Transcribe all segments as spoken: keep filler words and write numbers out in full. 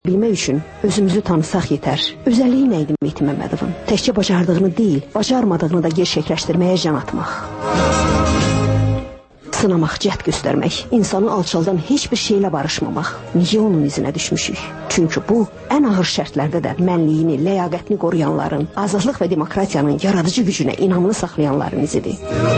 Bilmək üçün özümüzü tanısaq yetər. Özəlliyi nə idi Mehdi Məmmədovun? Təkcə bacardığını deyil, bacarmadığını da gerçəkləşdirməyə can atmaq. Sınamaq, cəhd göstərmək, insanı alçaldan heç bir şeylə barışmamaq. Niyə onun izinə düşmüşük? Çünki bu, ən ağır şərtlərdə də mənliyini, ləyaqətini qoruyanların, azadlıq və demokratiyanın yaradıcı gücünə inamını saxlayanların izidir.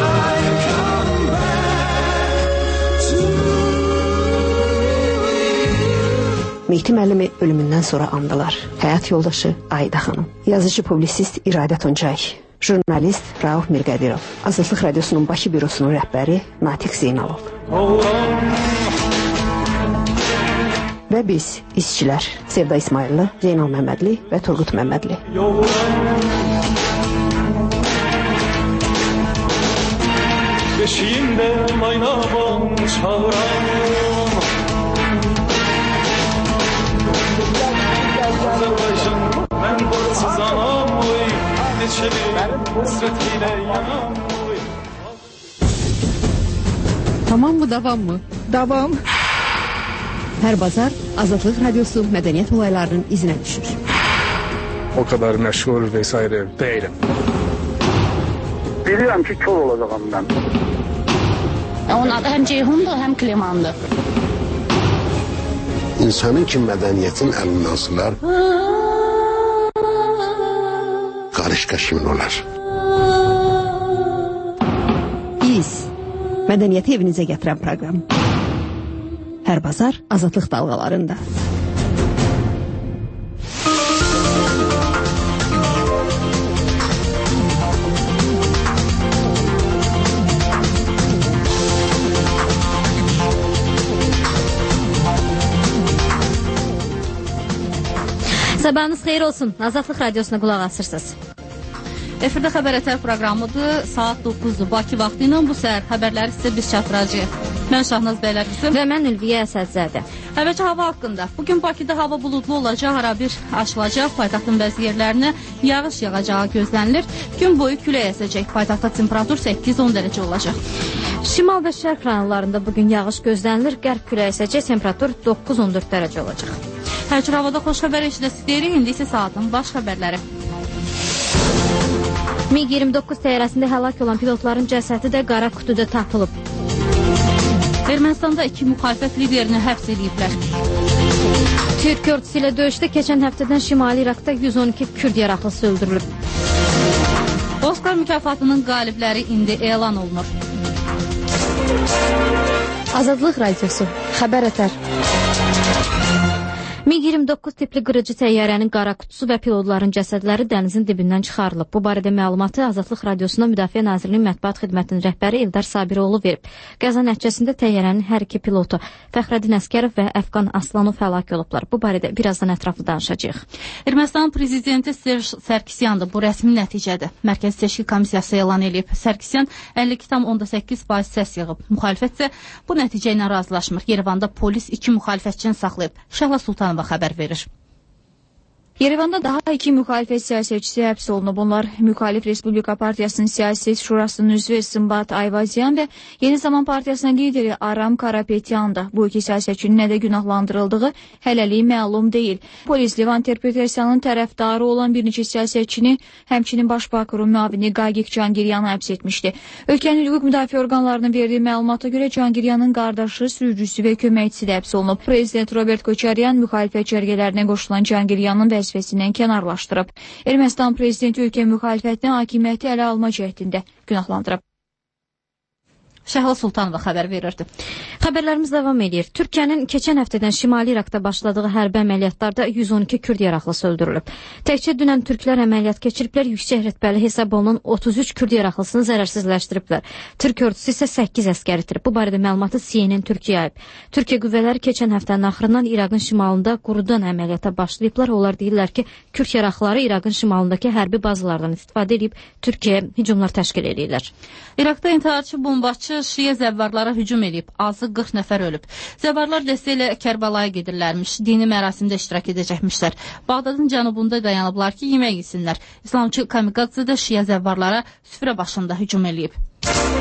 Mehdi müəllimi ölümündən sonra andılar. Həyat yoldaşı Ayda xanım, yazıcı publisist İradə Tuncay, jurnalist Rauf Mirqədirov, Azadlıq Radiosunun Bakı bürosunun rəhbəri Natiq Zeynalov. Və biz, işçilər, Sevda İsmailli, Zeynal Məmmədli və Turqut Məmmədli. Beşiyimdə maynavam çağıram, Azərbaycan, mən bağsız anam oy, neçə bir həsrət ilə yanam oy. Tamam mı, davam mı? Davam. Hər bazar Azadlıq Radiosu mədəniyyət olaylarının izinə düşür. O kadar məşğul vesaire değilim. Bilirəm ki, kör olacağım mən. Onun adı həm Ceyhundur, həm Klimandır. İnsanın ki mədəniyyətin əlindən sılar, qarışqa kimin olar? Biz, mədəniyyəti evinizə gətirən proqram. Hər bazar Azadlıq dalğalarında. Sabahınız xeyir olsun. Azadlıq Radiosuna qulaq asırsınız. Efirdə Xəbər Ətər proqramıdır. Saat doqquzdur. Bakı vaxtı ilə bu səhər xəbərləri sizə biz çatdıracağıq. Mən Şahnaz Bəylər qızım. Və mən Ülviyə Əsədzadə. Əvvəlcə hava haqqında. Bugün Bakıda hava buludlu olacaq, ara bir açılacaq. Paytaxtın bəzi yerlərinə yağış yağacağı gözlənilir. Gün boyu külək əsəcək. Paytaxtda temperatur səkkiz on dərəcə olacaq. Şimal və şərq rayonlarında bugün yağış gözlənilir. Qərb külək əsəcək. Temperatur doqquz on dörd dərəcə olacaq. Hər cür havada xoş xəbər eşidəsiz deyirik. İndi isə saatın baş xəbərləri. MiQ iyirmi doqquz təyyarəsində həlak olan pilotların cəsədi də qara qutuda tapılıb. Ermənistanda iki müxalifət liderini həbs ediblər. Türk ordusu ilə döyüşdə keçən həftədən Şimali İraqda yüz on iki Kürd yaraqlısı öldürülüb. Oskar mükafatının qalibləri indi elan olunur. Azadlıq Radiosu, Xəbər Ətər. MiQ iyirmi doqquz tipli qırıcı təyyarənin qara qutusu və pilotların cəsədləri dənizin dibindən çıxarılıb. Bu barədə məlumatı Azadlıq Radiosuna Müdafiə Nazirliyinin mətbuat xidmətinin rəhbəri Eldar Sabiroğlu verib. Qəza nəticəsində təyyarənin hər iki pilotu Fəxrəddin Əskərov və Əfqan Aslanov həlak olublar. Bu barədə birazdan ətraflı danışacağıq. Ermənistan prezidenti Serj Sərkisyan da bu rəsmi nəticədir. Mərkəzi Seçki Komissiyası elan edib. Sərkisyan əlli iki tam onda səkkiz faiz səs yığıb. Müxalifət isə bu nəticə ilə razılaşmır. Yerevanda polis iki müxalifətçini saxlayıb. Şəhla Sultan xəbər verir. Yerevanda daha iki müxalifət siyasətçisi həbs olunub. Onlar Müxalif Respublika Partiyasının Siyasi Şurasının üzvü Sımbat Ayvazyan və Yeni Zaman Partiyasının lideri Aram Karapetyandır. Bu iki siyasətçinin nədə günahlandırıldığı hələlik məlum deyil. Polis Livan interpretasiyanın tərəfdarı olan bir neçə siyasətçini, həmçinin baş prokurorun müavini Qaqiq Cangiryanı həbs etmişdi. Ölkənin hüquq müdafiə orqanlarının verdiyi məlumata görə Cangiryanın qardaşı, sürücüsü və köməkçisi də həbs olunub. Prezident Robert Koçaryan müxalifət cərgələrinə qoşulan Cangiryanın vəzifəsindən kənarlaşdırıb. Ermənistan prezidenti ölkə müxalifətini hakimiyyəti ələ alma cəhdində günahlandırıb. Şəhla Sultanova xəbər verirdi. Xəbərlərimiz davam edir. Türkiyənin keçən həftədən Şimali İraqda başladığı hərbi əməliyyatlarda yüz on iki Kürd yaraqlısı öldürülüb. Təkcə dünən türklər əməliyyat keçiriblər, yüksək rütbəli hesab olunan otuz üç Kürd yaraqlısını zərərsizləşdiriblər. Türk ordusu isə səkkiz əskər itirib. Bu barədə məlumatı C N N Türkiyə yayıb. Türkiyə qüvvələri keçən həftənin axırından İraqın şimalında qurudan əməliyyata başlayıblar. Onlar deyirlər ki, Kürd yaraqlıları İraqın şimalındakı hərbi bazalardan istifadə edib Türkiyəyə hücumlar təşkil edirlər. İraqda intiharçı bombaçı Şiə zəvvarlara hücum edib. Azı qırx nəfər ölüb. Zəvvarlar dəstə ilə Kərbalaya gedirlərmiş. Dini mərasimdə iştirak edəcəkmişlər. Bağdadın cənubunda dayanıblar ki, yemək yesinlər. İslamçı Kamikadze də Şiə zəvvarlara süfrə başında hücum edib.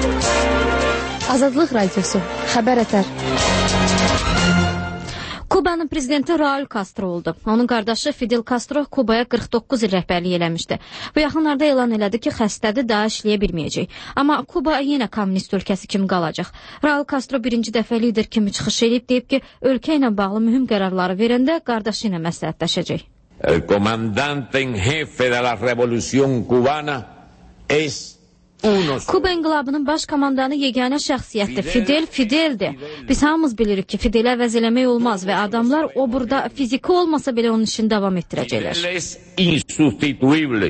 Azadlıq Radiosu, Xəbər Ətər. Kuba Kubanın prezidenti Raul Castro oldu. Onun qardaşı Fidel Castro Kubaya qırx doqquz il rəhbərlik eləmişdi. Bu yaxınlarda elan elədi ki, xəstədir, daha işləyə bilməyəcək. Amma Kuba yenə kommunist ölkəsi kimi qalacaq. Raul Castro birinci dəfə lider kimi çıxış edib, deyib ki, ölkə ilə bağlı mühüm qərarları verəndə qardaşı ilə məsləhətləşəcək. El comandante en jefe de la revolución cubana es Kuba inqilabının baş komandanı yeganə şəxsiyyətdir. Fidel, Fideldir. Biz hamımız bilirik ki, Fideli əvəz eləmək olmaz və adamlar o burada fiziki olmasa belə onun işini davam etdirəcəklər. Fidel es insustituible.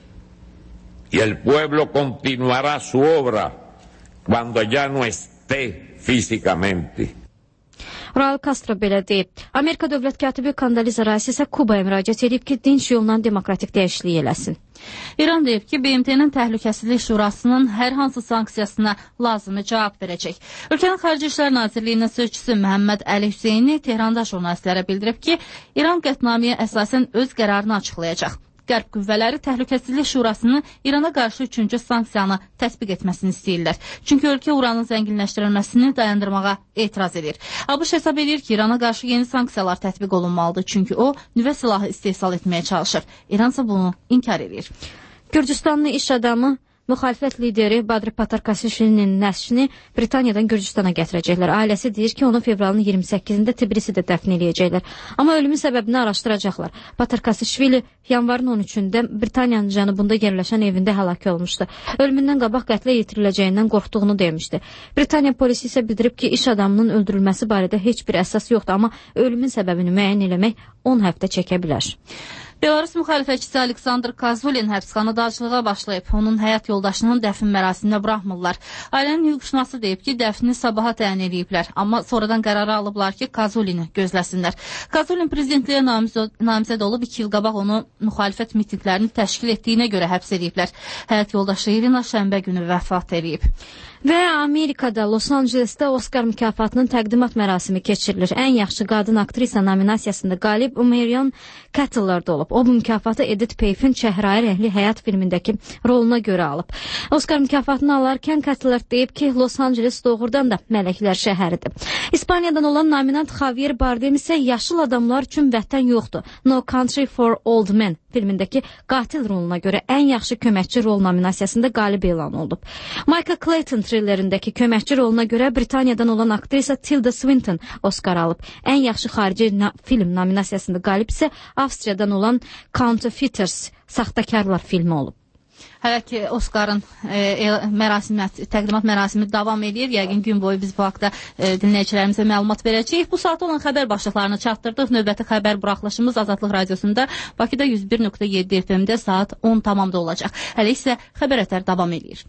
Y el pueblo continuará su obra cuando ya no esté físicamente. Raul Castro belə deyib. Amerika dövlət katibi Kondoliza Rice isə Kubaya müraciət edib ki, dinç yolla demokratik dəyişiklik eləsin. İran deyib ki, B M T-nin Təhlükəsizlik Şurasının hər hansı sanksiyasına lazımi cavab verəcək. Ölkənin Xarici İşlər Nazirliyinin sözçüsü Məhəmməd Əli Hüseyni Tehranda jurnalistlərə bildirib ki, İran qətnaməyə əsasən öz qərarını açıqlayacaq. Qərb qüvvələri Təhlükəsizlik Şurasını İrana qarşı üçüncü sanksiyanı tətbiq etməsini istəyirlər. Çünki ölkə uranın zənginləşdirilməsini dayandırmağa etiraz edir. ABŞ hesab edir ki, İrana qarşı yeni sanksiyalar tətbiq olunmalıdır. Çünki o, nüvə silahı istehsal etməyə çalışır. İran isə bunu inkar edir. Gürcüstanlı iş adamı müxalifət lideri Badr Patarkasishvilinin nəşini Britaniyadan Gürcüstana gətirəcəklər. Ailəsi deyir ki, onu fevralın iyirmi səkkizində Tbilisidə dəfn eləyəcəklər. Amma ölümün səbəbini araşdıracaqlar. Patarkasishvili yanvarın on üçündə Britaniyanın cənubunda yerləşən evində həlak olmuşdu. Ölümündən qabaq qətlə yetiriləcəyindən qorxduğunu demişdi. Britaniya polisi isə bildirib ki, iş adamının öldürülməsi barədə heç bir əsas yoxdur, amma ölümün səbəbini müəyyən eləmək on həftə çəkə bilər. Belarus müxalifətçisi Aleksandr Kazulin həbsxanadaçılığa başlayıb. Onun həyat yoldaşının dəfn mərasiminə buraxmırlar. Ailənin hüquqşünası deyib ki, dəfni sabaha təyin ediblər. Amma sonradan qərarı alıblar ki, Kazulini gözləsinlər. Kazulin prezidentliyə namizəd olub, iki il qabaq onu müxalifət mitinglərini təşkil etdiyinə görə həbs ediblər. Həyat yoldaşı Irina şənbə günü vəfat edib. Və Amerikada Los Angelesdə Oscar mükafatının təqdimat mərasimi keçirilir. Ən yaxşı qadın aktrisa nominasiyasında qalib Marion Cotillard olub. O, bu mükafatı Edith Piaf'in Çəhrayı rəhli həyat filmindəki roluna görə alıb. Oscar mükafatını alarkən Cotillard deyib ki, Los Angeles doğrudan da mələklər şəhəridir. İspaniyadan olan nominant Javier Bardem isə yaşıl adamlar üçün vətən yoxdur. No Country for Old Men filmindəki qatil roluna görə ən yaxşı köməkçi rol nominasiyasında qalib elan olub. Michael Clayton thrillerindəki köməkçi roluna görə Britaniyadan olan aktrisa Tilda Swinton Oscar alıb. Ən yaxşı xarici film nominasiyasında qalib isə Avstriyadan olan Counterfeiters, Saxtakarlar filmi olub. Hələ ki, Oscar'ın e, mərasimi, təqdimat mərasimi davam edir. Yəqin gün boyu biz bu haqda e, dinləyicilərimizə məlumat verəcəyik. Bu saat olan xəbər başlıqlarını çatdırdıq. Növbəti xəbər buraxılışımız Azadlıq Radiosunda Bakıda yüz bir nöqtə yeddi F M-də saat on tamamda olacaq. Hələ isə xəbər ətər davam edir.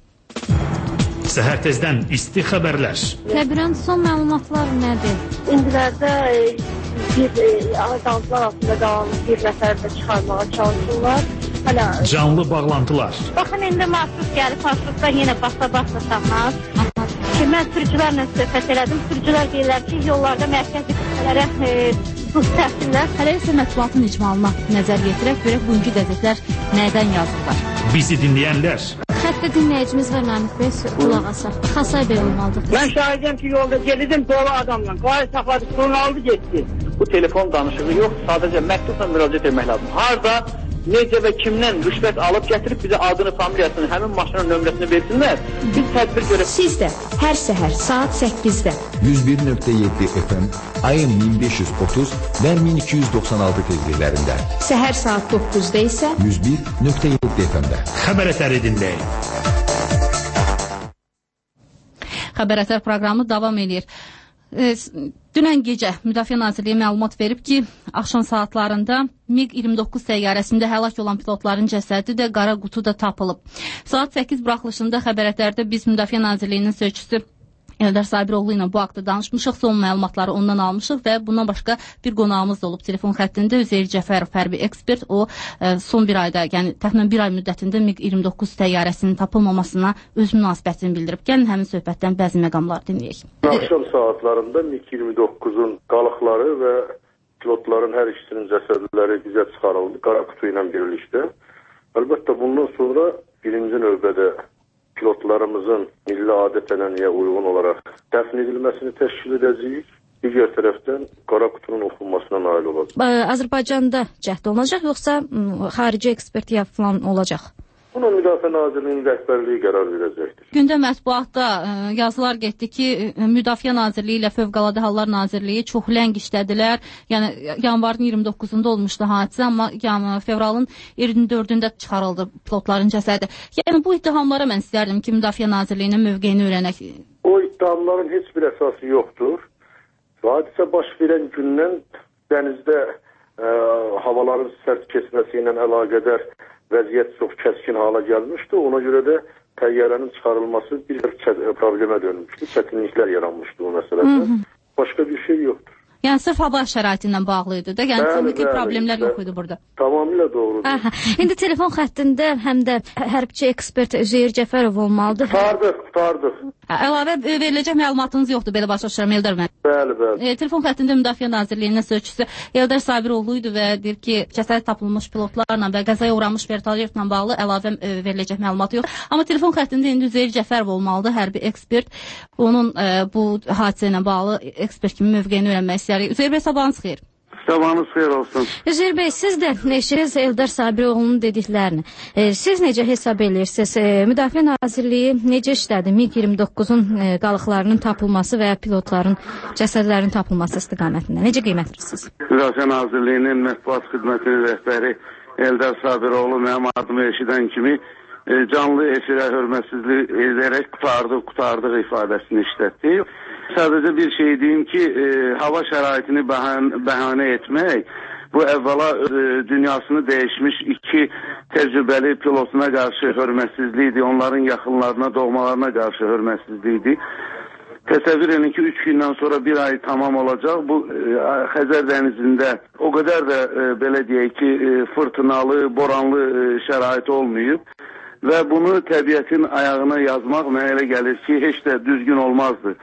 Səhər tezdən isti xəbərlər. Təbirən son məlumatlar nədir? İndilərdə e, bir e, azaltılar altında qalan bir nəfər də çıxarmağa çalışırlar. Hələ... Canlı bağlantılar. Baxın, indi marşrut gəlib, marşrutda yenə basa-basa tamaz. Ki, mən sürücülərlə söhbət elədim. Sürücülər deyirlər ki, yollarda mərkəzi qüvvələrə e, buz təpsinlər. Hələ isə mətbuatın icmalına nəzər yetirək, görək bugünkü qəzetlər nədən yazırlar. Bizi dinləyənlər. Xəttə dinləyicimiz var, Namik Bəy, qulaq asaq. Xasay Bəy olmalıdır. Mən şahidəm ki, yolda gedirdim, dolu adamla. Qayı saxladı, sorun aldı, getdi. Bu telefon danışığı yox, sadəcə məktubla müraciət etmək lazım. Harada, necə və kimdən rüşvət alıb gətirib bizə adını, familiyasını, həmin maşının nömrəsini versinlər. Biz tədbir görək. Siz də hər səhər saat səkkizdə yüz bir nöqtə yeddi F M, ayın min beş yüz otuz və min iki yüz doxsan altı tezliklərində. Səhər saat doqquzda isə yüz bir nöqtə yeddi F M-də. Xəbər ətəri dinləyin. Xəbər ətər proqramı davam edir. E, dünən gecə Müdafiə Nazirliyi məlumat verib ki, axşam saatlarında MiQ iyirmi doqquz təyyarəsində həlak olan pilotların cəsədi də qara qutuda tapılıb. Saat səkkiz buraxılışında xəbər ətərdə biz Müdafiə Nazirliyinin sözçüsü Eldar Sabiroğlu ilə bu haqda danışmışıq, son məlumatları ondan almışıq və bundan başqa bir qonağımız da olub telefon xəttində Üzeyir Cəfərov, hərbi ekspert. O e, son bir ayda, yəni təxminən bir ay müddətində MiQ iyirmi doqquz təyyarəsinin tapılmamasına öz münasibətini bildirib. Gəlin həmin söhbətdən bəzi məqamlar dinləyək. Axşam saatlarında MiQ iyirmi doqquzun qalıqları və pilotların hər ikisinin cəsədləri bizə çıxarıldı qara qutu ilə birlikdə. Əlbəttə bundan sonra birinci növbədə pilotlarımızın milli adət-ənənəyə uyğun olaraq dəfn edilməsini təşkil edəcəyik. digər tərəfdən qara qutunun oxunmasına nail olacaq. Azərbaycanda cəhd olunacaq, yoxsa xarici ekspertiya falan olacaq? Buna Müdafiə Nazirliyinin rəhbərliyi qərar verəcəkdir. Gündə mətbuatda yazılar getdi ki, Müdafiə Nazirliyi ilə Fövqəladə Hallar Nazirliyi çox ləng işlədilər. Yəni yanvarın iyirmi doqquzunda olmuşdu hadisə, amma yəni, fevralın iyirmi dördündə çıxarıldı pilotların cəsədi. Yəni bu ittihamlara mən istərdim ki, Müdafiə Nazirliyinin mövqeyini öyrənək. O ittihamların heç bir əsası yoxdur. Hadisə baş verən gündən dənizdə ə, havaların sərt keçməsi ilə əlaqədar vəziyyət çox kəskin hala gəlmişdi. Ona görə də təyyarənin çıxarılması bir problemə dönmüşdü. Çətinliklər yaranmışdı o məsələdə. Başqa bir şey yoxdur. Yəni sırf hava şəraiti ilə bağlı idi də, yəni texniki problemlər yox idi burada. Tamamilə doğrudur. Aha. İndi telefon xəttində həm də hərbçi ekspert Üzeyir Cəfərov olmalıdır. Qutardıq, qutardıq. Əlavə veriləcək məlumatınız yoxdur, belə başa düşürəm Eldar müəllim. Bəli, bəli. E, telefon xəttində Müdafiə Nazirliyinin sözçüsü Eldar Sabiroğlu idi və deyir ki, cəsəd tapılmış pilotlarla və qəzaya uğramış vertolyotla bağlı əlavə e, veriləcək məlumat yox. Amma telefon xəttində indi Üzeyir Cəfərov olmalıdır, hərbi ekspert. Onun e, bu hadisə ilə bağlı ekspert kimi mövqeyini öyrənmək istəyir. Üzeyir bəy, sabahınız xeyir. Sabahınız xeyir olsun. Üzeyir bəy, siz də eşiniz Eldar Sabiroğlu'nun dediklərini. E, siz necə hesab edirsiniz? E, Müdafiə Nazirliyi necə işlədi MiQ iyirmi doqquzun e, qalıqlarının tapılması və ya pilotların cəsədlərinin tapılması istiqamətində? Necə qiymətləyirsiniz? Müdafiə Nazirliyinin mətbuat xidmətinin rəhbəri Eldar Sabiroğlu mənim adımı eşidən kimi e, canlı efirə hörmətsizlik edərək qutardıq, qutardıq ifadəsini işlətdi. Sadəcə bir şey deyim ki, e, hava şəraitini bəhan, bəhanə etmək, bu əvvəla e, dünyasını dəyişmiş iki təcrübəli pilotuna qarşı hörmətsizlikdir, onların yaxınlarına, doğmalarına qarşı hörmətsizlikdir. Təsəvvür edin ki, üç gündən sonra bir ay tamam olacaq. Bu e, Xəzər dənizində o qədər də e, belə deyək ki, e, fırtınalı, boranlı e, şərait olmayıb. Və bunu təbiətin ayağına yazmaq mənə elə gəlir ki, heç də düzgün olmazdı.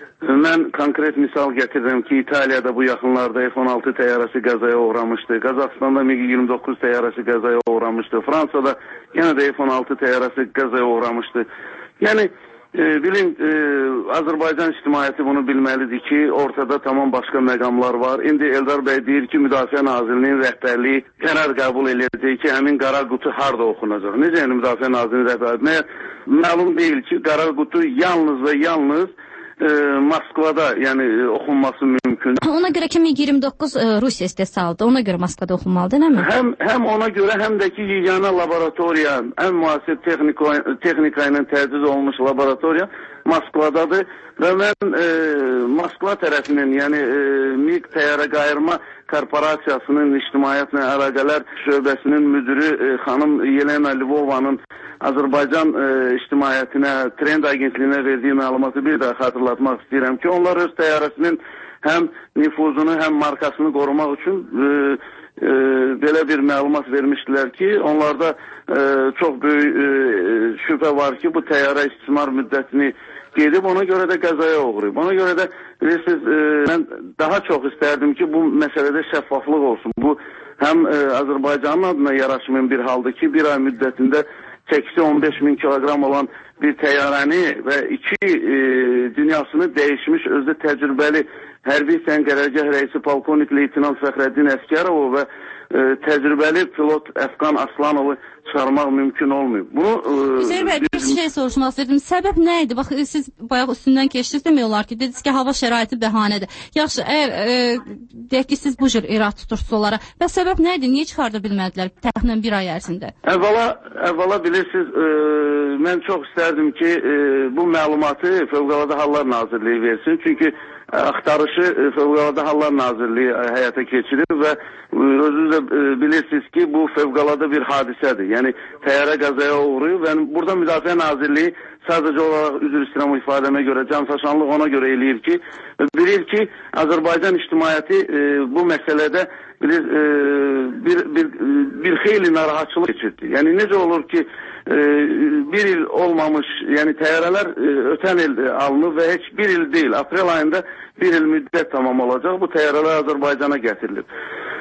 Mən konkret misal gətirdim ki, İtaliyada bu yaxınlarda F on altı təyyarəsi qəzaya uğramışdı. Qazaxıstanda MiQ iyirmi doqquz təyyarəsi qəzaya uğramışdı. Fransada yenə də F on altı təyyarəsi qəzaya uğramışdı. Yəni, e, bilin, e, Azərbaycan ictimaiyyəti bunu bilməlidir ki, ortada tamam başqa məqamlar var. İndi Eldar bəy deyir ki, Müdafiə Nazirliyinin rəhbərliyi qərar qəbul edəcək ki, həmin qara qutu harda oxunacaq. Necə yəni Müdafiə Nazirliyinin rəhbərliyi? Məlum deyil ki, qara qutu yalnız və yalnız E, Moskvada yəni e, oxunması mümkün. Ona görə ki MiQ iyirmi doqquz e, Rusiya istehsalıdır. Ona görə Moskvada oxunmalıdır, nəmi? Həm həm ona görə, həm də ki yeganə laboratoriya, ən müasir texnika, texnika ilə təchiz olunmuş laboratoriya Moskvadadır və mən e, Moskva tərəfinin, yəni e, MiQ təyyarə qayırma korporasiyasının ictimaiyyətlə əlaqələr şöbəsinin müdürü e, xanım Yelena Lvovanın Azərbaycan e, ictimaiyyətinə, Trend agentliyinə verdiyi məlumatı bir daha xatırlatmaq istəyirəm ki, onlar öz təyyarəsinin həm nüfuzunu, həm markasını qorumaq üçün e, e, belə bir məlumat vermişdilər ki, onlarda e, çox böyük e, şübhə var ki, bu təyyarə istismar müddətini gedib, ona görə də qəzaya uğrayıb. Ona görə də bilirsiniz, e, mən daha çox istərdim ki, bu məsələdə şəffaflıq olsun. Bu həm e, Azərbaycanın adına yaraşmayan bir haldır ki, bir ay müddətində çəkisi on beş min kiloqram olan bir təyyarəni və iki e, dünyasını dəyişmiş, özdə təcrübəli hərbi səngərərgah rəisi polkovnik leytenant Fəxrəddin Əskərov və e, təcrübəli pilot Əfqan Aslanovu çıxarmaq mümkün olmuyor. Bunu Hüseyin bəy, bir şey soruşmaq istədim. Səbəb nə idi? Bax, siz bayaq üstündən keçdiniz demək olar ki, dediniz ki, hava şəraiti bəhanədir. Yaxşı, əgər e, deyək ki, siz bu cür irad tutursunuz onlara. Və səbəb nə idi? Niyə çıxarda bilmədilər təxminən bir ay ərzində? Əvvəla, əvvəla bilirsiniz, e, mən çox istərdim ki, e, bu məlumatı Fövqəladə Hallar Nazirliyi versin. Çünki axtarışı Fövqəladə Hallar Nazirliyi həyata keçirir və özünüz də bilirsiniz ki, bu fövqəladə bir hadisədir. Yəni, təyyarə qəzaya uğrayıb və burada Müdafiə Nazirliyi sadəcə olaraq üzr istəyirəm ifadəmə görə, canfəşanlıq ona görə eləyir ki, bilir ki, Azərbaycan ictimaiyyəti e, bu məsələdə bilir, e, bir, bir, bir xeyli narahatçılıq keçirdi. Yəni, necə olur ki, e, bir il olmamış, yəni təyyarələr e, ötən il alınıb və heç bir il deyil, aprel ayında bir il müddət tamam olacaq, bu təyyarələr Azərbaycana gətirilib.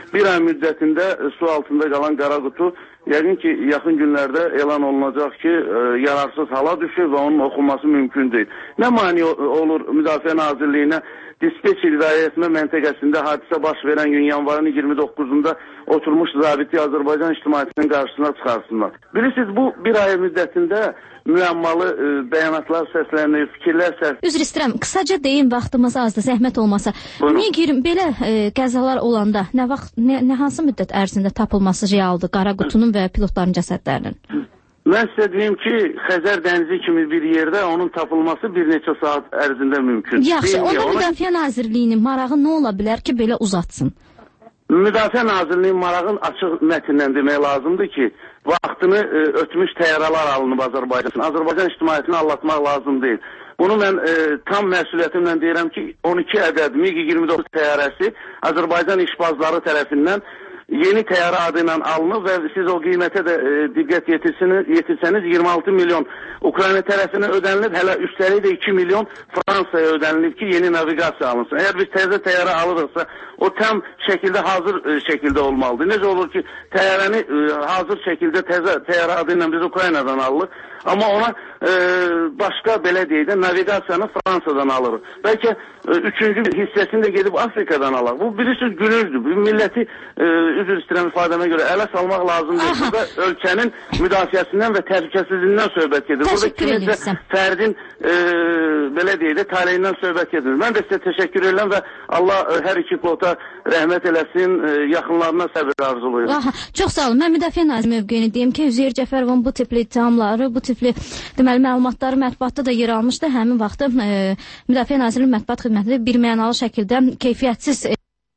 bir ay müddətində su altında qalan qara qutu yəqin ki, yaxın günlərdə elan olunacaq ki, yararsız hala düşür və onun oxunması mümkün deyil. Nə mani olur Müdafiə Nazirliyinə dispetçer idarəetmə məntəqəsində hadisə baş verən gün yanvarın iyirmi doqquzunda oturmuş zabiti Azərbaycan ictimaiyyətinin qarşısına çıxarsınlar. Bilirsiniz, bu bir ay müddətində müəmmalı e, bəyanatlar səslənir, fikirlər səslənir. Üzr istəyirəm, qısaca deyin, vaxtımız azdır, zəhmət olmasa. Niyə belə e, qəzalar olanda nə vaxt, nə, nə hansı müddət ərzində tapılması realdır qara qutunun və pilotların cəsədlərinin? Mən sizə deyim ki, Xəzər dənizi kimi bir yerdə onun tapılması bir neçə saat ərzində mümkün. Yaxşı, onda ona... Müdafiə Nazirliyinin marağı nə ola bilər ki, belə uzatsın? Müdafiə Nazirliyinin marağın açıq mətnindən demək lazımdır ki, vaxtını e, ötmüş təyyarələr alınıb Azərbaycan. Azərbaycan ictimaiyyətini anlatmaq lazım deyil. Bunu mən e, tam məsuliyyətimlə deyirəm ki, on iki ədəd MiG iyirmi doqquz təyyarəsi Azərbaycan işbazları tərəfindən yeni təyyarə adı ilə alınıb və siz o qiymətə də e, diqqət yetirsəniz iyirmi altı milyon Ukrayna tərəfinə ödənilib, hələ üstəlik də iki milyon Fransaya ödənilib ki, yeni naviqasiya alınsın. Əgər biz təzə təyyarə alırıqsa, o tam şəkildə hazır e, şəkildə olmalıdır. Necə olur ki, təyyarəni e, hazır şəkildə təzə təyyarə adı ilə biz Ukraynadan alırıq, amma ona e, başqa belə deyək də naviqasiyanı Fransadan alırıq. Bəlkə e, üçüncü hissəsini də gedib Afrikadan alaq. Bu bilirsiniz gülüzdür. Bu milləti e, üzr istəyirəm ifadəmə görə ələ salmaq lazımdır. Burada ölkənin müdafiəsindən və təhlükəsizliyindən söhbət gedir. Burada kiminsə fərdin e, belə deyək də taleyindən söhbət gedir. Mən də sizə təşəkkür edirəm və Allah e, hər iki pilota rəhmət eləsin, e, yaxınlarına səbir arzulayır. Aha, çox sağ olun. Mən Müdafiə Naziri mövqeyini deyim ki, Üzeyir Cəfərovun bu tipli ittihamları, bu tipli deməli məlumatları mətbuatda da yer almışdı. Həmin vaxtda e, Müdafiə Nazirinin mətbuat xidməti bir mənalı şəkildə keyfiyyətsiz e,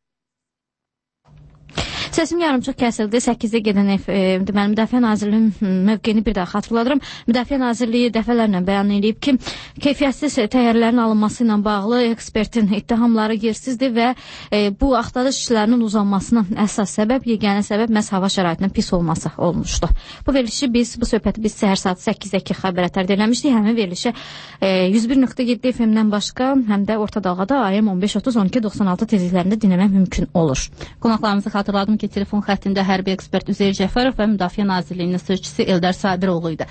Səsim yarımçıq kəsildi. səkkizdə gedən e, deməli Müdafiə Nazirliyinin mövqeyini bir daha xatırladıram. Müdafiə Nazirliyi dəfələrlə bəyan edib ki, keyfiyyətsiz təyyarələrin alınması ilə bağlı ekspertin ittihamları yersizdir və e, bu axtarış işlərinin uzanmasına əsas səbəb, yeganə səbəb məhz hava şəraitinin pis olması olmuşdu. Bu verilişi biz, bu söhbəti biz səhər saat səkkizdə xəbər ətərdə eləmişdik. Həmin verilişi e, yüz bir nöqtə yeddi F M-dən başqa, həm də orta dalğada A M on beş otuz on iki doxsan altı tezliklərində dinləmək mümkün olur. Qonaqlarımızı xatırladım ki, telefon xəttində hərbi ekspert Üzeyir Cəfərov və Müdafiə Nazirliyinin sözçüsü Eldar Sabiroğlu idi.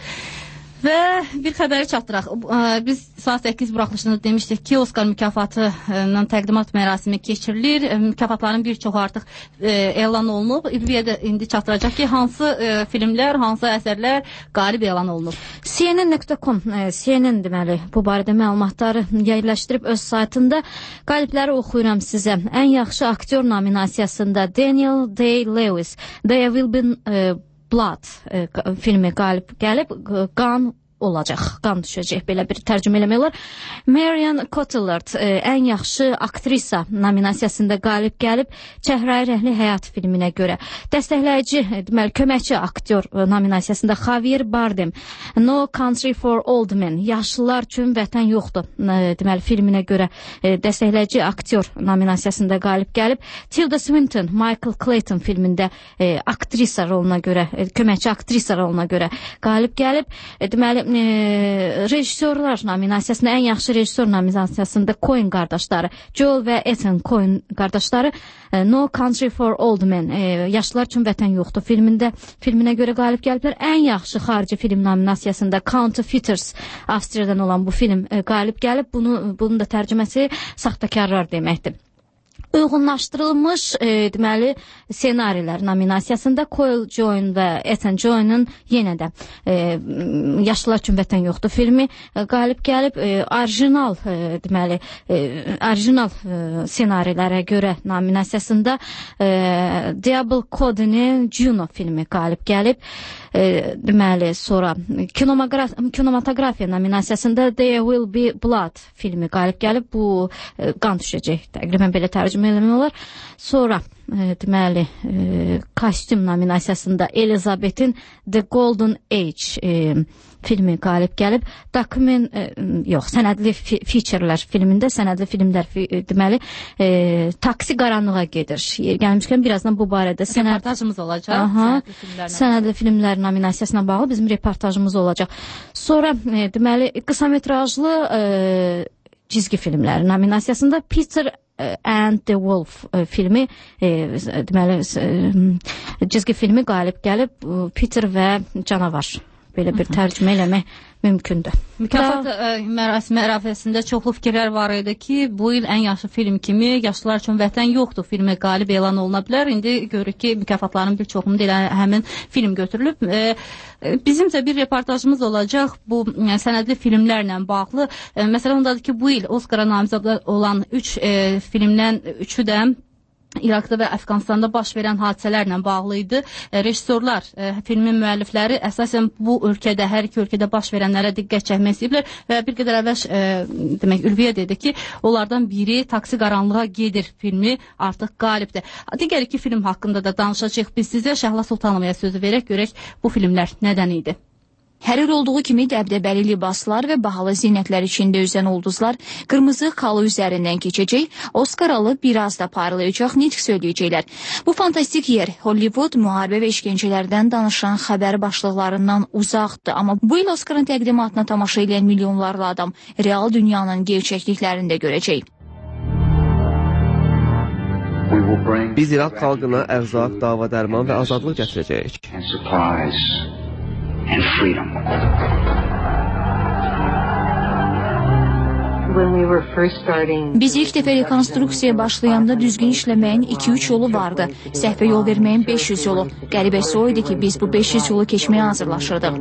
Və bir xəbəri çatdıraq. Biz saat səkkiz buraxılışında demişdik ki, Oskar mükafatı ilə təqdimat mərasimi keçirilir. Mükafatların bir çoxu artıq elan olunub. İlviyə də indi çatdıracaq ki, hansı filmlər, hansı əsərlər qalib elan olunub. C N N nöqtə com C N N deməli bu barədə məlumatları yerləşdirib öz saytında. Qalibləri oxuyuram sizə. Ən yaxşı aktyor nominasiyasında Daniel Day-Lewis, There Will Be uh, Blood e, filmi qalib gəlib, qan olacaq, qan düşəcək, belə bir tərcümə eləmək olar. Marion Cotillard e, ən yaxşı aktrisa nominasiyasında qalib gəlib, Çəhrayı Rəhli Həyat filminə görə. Dəstəkləyici, deməli, köməkçi aktyor nominasiyasında Javier Bardem, No Country for Old Men, yaşlılar üçün vətən yoxdur, e, deməli, filminə görə e, dəstəkləyici aktyor nominasiyasında qalib gəlib. Tilda Swinton, Michael Clayton filmində e, aktrisa roluna görə, e, köməkçi aktrisa roluna görə qalib gəlib. E, deməli, E, rejissorlar nominasiyasında ən yaxşı rejissor nominasiyasında Coen qardaşları, Joel və Ethan Coen qardaşları e, No Country for Old Men, e, yaşlılar üçün vətən yoxdur filmində filminə görə qalib gəliblər. Ən yaxşı xarici film nominasiyasında Counterfeiters, Avstriyadan olan bu film e, qalib gəlib. Bunu bunun da tərcüməsi saxtakarlar deməkdir. Uyğunlaşdırılmış e, deməli ssenarilər nominasiyasında Coyle Join və Ethan Join'ın yenə də e, yaşlılar üçün vətən yoxdur filmi e, qalib gəlib. E, orijinal e, deməli e, orijinal e, ssenarilərə görə nominasiyasında e, Diablo Code'nin Juno filmi qalib gəlib. E, deməli sonra kinematografiya nominasiyasında There Will Be Blood filmi qalib gəlib. Bu e, qan düşəcək. Təqribən belə tərcümə eləmək olar. Sonra e, deməli e, kostyum nominasiyasında Elizabeth'in The Golden Age e, filmi qalib gəlib. Dokument e, yox, sənədli featurelər filmində, sənədli filmlər fi, deməli e, Taksi qaranlığa gedir. Gəlmişkən birazdan bu barədə sənəd... reportajımız olacaq. Aha, sənədli filmlər nominasiyasına bağlı bizim reportajımız olacaq. Sonra e, deməli qısa metrajlı e, cizgi filmləri nominasiyasında Peter and the Wolf filmi, deməli, cizgi filmi qalib gəlib, Peter və canavar. Belə bir tərcümə eləmək mümkündür. Mükafat mərasimi ərəfəsində çoxlu fikirlər var idi ki, bu il ən yaxşı film kimi Yaşlılar üçün Vətən yoxdur filmi qalib elan oluna bilər. İndi görürük ki, mükafatların bir çoxunda elə həmin film götürülüb. Bizim də bir reportajımız olacaq bu sənədli filmlərlə bağlı. Məsələn, ondadır ki, bu il Oscara namizəd olan üç filmdən üçü də İraqda və Əfqanistanda baş verən hadisələrlə bağlı idi. Rejissorlar, filmin müəllifləri əsasən bu ölkədə, hər iki ölkədə baş verənlərə diqqət çəkmək istəyiblər və bir qədər əvvəl demək Ülviyə dedi ki, onlardan biri Taksi qaranlığa gedir filmi artıq qalibdir. Digər iki film haqqında da danışacağıq. Biz sizə Şəhla Sultanovaya sözü verək, görək bu filmlər nədən idi? Hər il olduğu kimi dəbdəbəli libaslar və bahalı zinətlər içində üzən ulduzlar qırmızı xalı üzərindən keçəcək, Oskaralı biraz da parlayacaq, nitq söyləyəcəklər. Bu fantastik yer Hollywood müharibə və işgəncələrdən danışan xəbər başlıqlarından uzaqdır. Amma bu il Oskarın təqdimatına tamaşa edən milyonlarla adam real dünyanın gerçəkliklərini də görəcək. Biz İraq xalqına ərzaq, dava dərman və azadlıq gətirəcəyik. And freedom. Biz ilk dəfə rekonstruksiyaya başlayanda düzgün işləməyin iki üç yolu vardı. Səhvə yol verməyin beş yüz yolu. Qəribəsi o idi ki, biz bu beş yüz yolu keçməyə hazırlaşırdıq.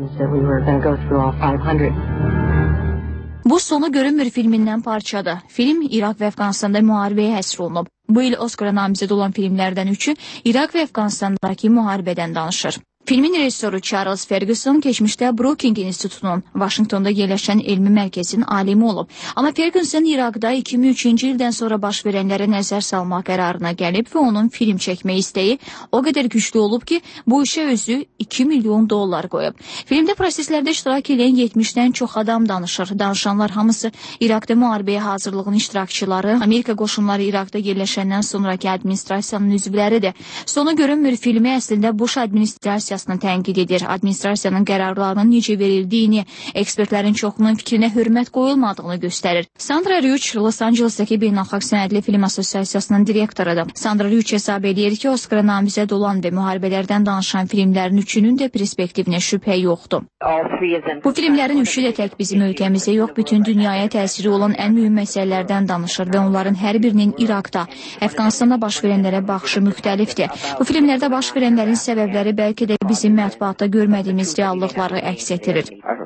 Bu Sonu görünmür filmindən parçadır. Film İraq və Əfqanistanda müharibəyə həsr olunub. Bu il Oskara namizəd olan filmlərdən üçü İraq və Əfqanistandakı müharibədən danışır. Filmin rejissoru Charles Ferguson keçmişdə Brookings İnstitutunun Vaşinqtonda yerləşən elmi mərkəzin alimi olub. Amma Ferguson İraqda iki min üçüncü ildən sonra baş verənlərə nəzər salmaq qərarına gəlib və onun film çəkmək istəyi o qədər güclü olub ki, bu işə özü iki milyon dollar qoyub. Filmdə proseslərdə iştirak edən yetmişdən çox adam danışır. Danışanlar hamısı İraqda müharibəyə hazırlığın iştirakçıları, Amerika qoşunları İraqda yerləşəndən sonraki administrasiyanın üzvləridir. Sonu görünmür filmi əslində Bush administrasiyası tənqid edir. Administrasiyanın qərarlarının necə verildiyini, ekspertlərin çoxunun fikrinə hörmət qoyulmadığını göstərir. Sandra Rüç, Los Angelesdəki Beynəlxalq Sənədli Film Assosiasiyasının direktorudur. Sandra Rüç hesab edir ki, Oskara namizəd olan və müharibələrdən danışan filmlərin üçünün də perspektivinə şübhə yoxdur. Bu filmlərin üçü də tək bizim ölkəmizə yox, bütün dünyaya təsiri olan ən mühüm məsələlərdən danışır və onların hər birinin İraqda, Əfqanistanda baş verənlərə baxışı müxtəlifdir. Bu filmlərdə baş verənlərin səbəbləri bəlkə də bizim mətbuatda görmədiyimiz reallıqları əks etdirir.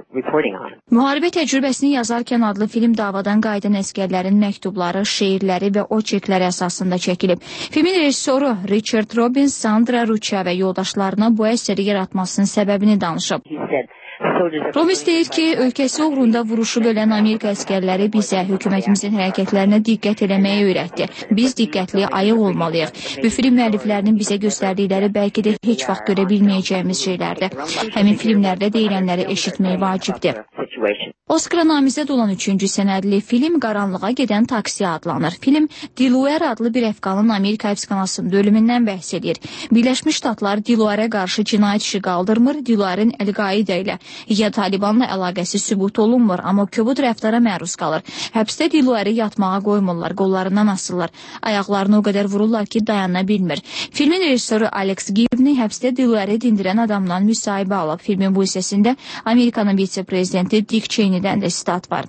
Müharibə təcrübəsini yazarkən adlı film davadan qayıdan əskərlərin məktubları, şeirləri və oçekləri əsasında çəkilib. Filmin rejissoru Richard Robbins, Sandra Rüçə və yoldaşlarına bu əsəri yaratmasının səbəbini danışıb. Robbins deyir ki, ölkəsi uğrunda vuruşub ölən Amerika əskərləri bizə hökumətimizin hərəkətlərinə diqqət eləməyə öyrətdi. Biz diqqətli, ayıq olmalıyıq. Bu film müəlliflərinin bizə göstərdikləri bəlkə də heç vaxt görə bilməyəcəyimiz şeylərdir. Həmin filmlərdə deyilənləri eşitmək vacibdir. Oskara namizəd olan üçüncü sənədli film Qaranlığa gedən taksi adlanır. Film Diluer adlı bir əfqanın Amerika həbsxanasının ölümündən bəhs edir. Birləşmiş Ştatlar Diluerə qarşı cinayət işi qaldırmır, Diluerin Əl-Qaidə ilə ya Talibanla əlaqəsi sübut olunmur, amma kobud rəftara məruz qalır. Həbsdə Dilueri yatmağa qoymurlar, qollarından asırlar. Ayaqlarını o qədər vururlar ki, dayana bilmir. Filmin rejissoru Alex Gibney həbsdə Dilueri dindirən adamdan müsahibə alıb. Filmin bu hissəsində Amerikanın vitse-prezidenti Dick Cheney'dən də sitat var.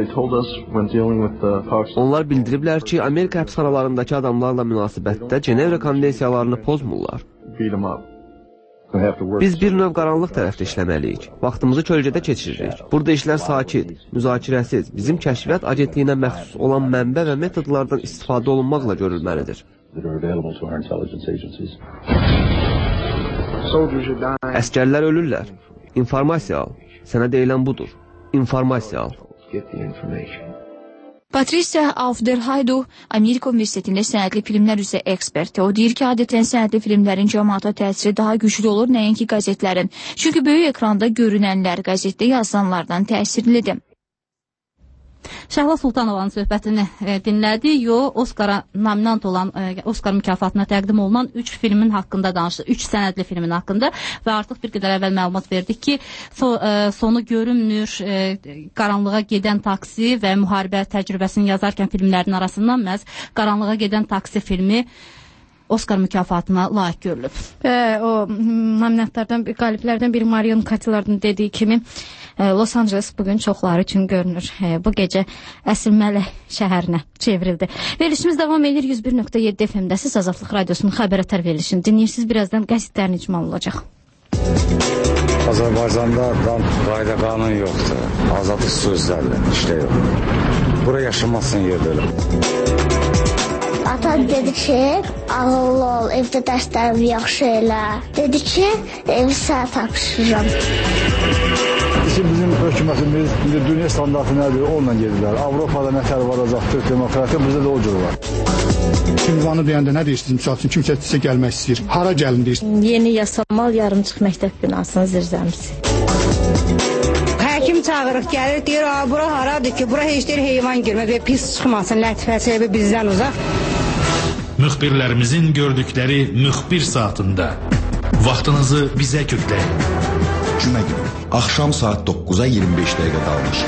Onlar bildiriblər ki, Amerika həbsxanalarındakı adamlarla münasibətdə Cenevra konvensiyalarını pozmurlar. Biz bir növ qaranlıq tərəfdə işləməliyik. Vaxtımızı kölgədə keçiririk. Burada işlər sakit, müzakirəsiz, bizim kəşfiyyat agentliyinə məxsus olan mənbə və metodlardan istifadə olunmaqla görülməlidir. Əskərlər ölürlər. İnformasiya al. Sənə deyilən budur. İnformasiya al. Patricia Aufderheide, Amerika Universitetində sənədli filmlər üzrə eksperti. O deyir ki, adətən sənədli filmlərin cəmaata təsiri daha güclü olur, nəinki qəzetlərin. Çünki böyük ekranda görünənlər qəzetdə yazılanlardan təsirlidir. Şəhla Sultanovanın söhbətini e, dinlədik. Yo, Oskara nominant olan, e, Oskar mükafatına təqdim olunan üç filmin haqqında danışdı. üç sənədli filmin haqqında və artıq bir qədər əvvəl məlumat verdik ki, so, e, sonu görünmür, e, qaranlığa gedən taksi və müharibə təcrübəsini yazarkən filmlərin arasından məhz qaranlığa gedən taksi filmi Oskar mükafatına layiq görülüb. Və o nominantlardan, qaliblərdən biri Marion Cotillard'ın dediyi kimi Los Angeles bugün çoxları üçün görünür. Bu gecə əsl mələk şəhərinə çevrildi. Verilişimiz davam edir yüz bir nöqtə yeddi F M-də. Siz Azadlıq Radiosunun xəbər ətər verilişini dinləyirsiniz. Birazdan qəzetlərin icmalı olacaq. Azərbaycanda qayda qanun yoxdur. Azadlıq sözlərlə işlə yox. Bura yaşamazsın yerdə öyle. Ata dedi ki, ağıllı ol, evdə dərslərimi yaxşı elə. Dedi ki, evi sənə tapşırıram. Bizim hökumətimiz dünya standartı nədir? Onunla gedirlər. Avropada nətər varacaqdır, demokratiya bizdə də o cür var. Ünvanı deyəndə nə deyirsiniz? Misal üçün kimsə sizə gəlmək istəyir. Hara gəlin deyirsiniz? Yeni Yasamal yarımçıq məktəb binasının zirzəmisi. Həkim çağırıq, gəlir, deyir, bura haradır ki, bura heç deyir heyvan girmə və pis çıxmasın, lətifəsi bizdən uzaq. Müxbirlərimizin gördükləri müxbir saatında vaxtınızı bizə kökləyin. Cümə günü, axşam saat doqquza iyirmi beş dəqiqə qalmış.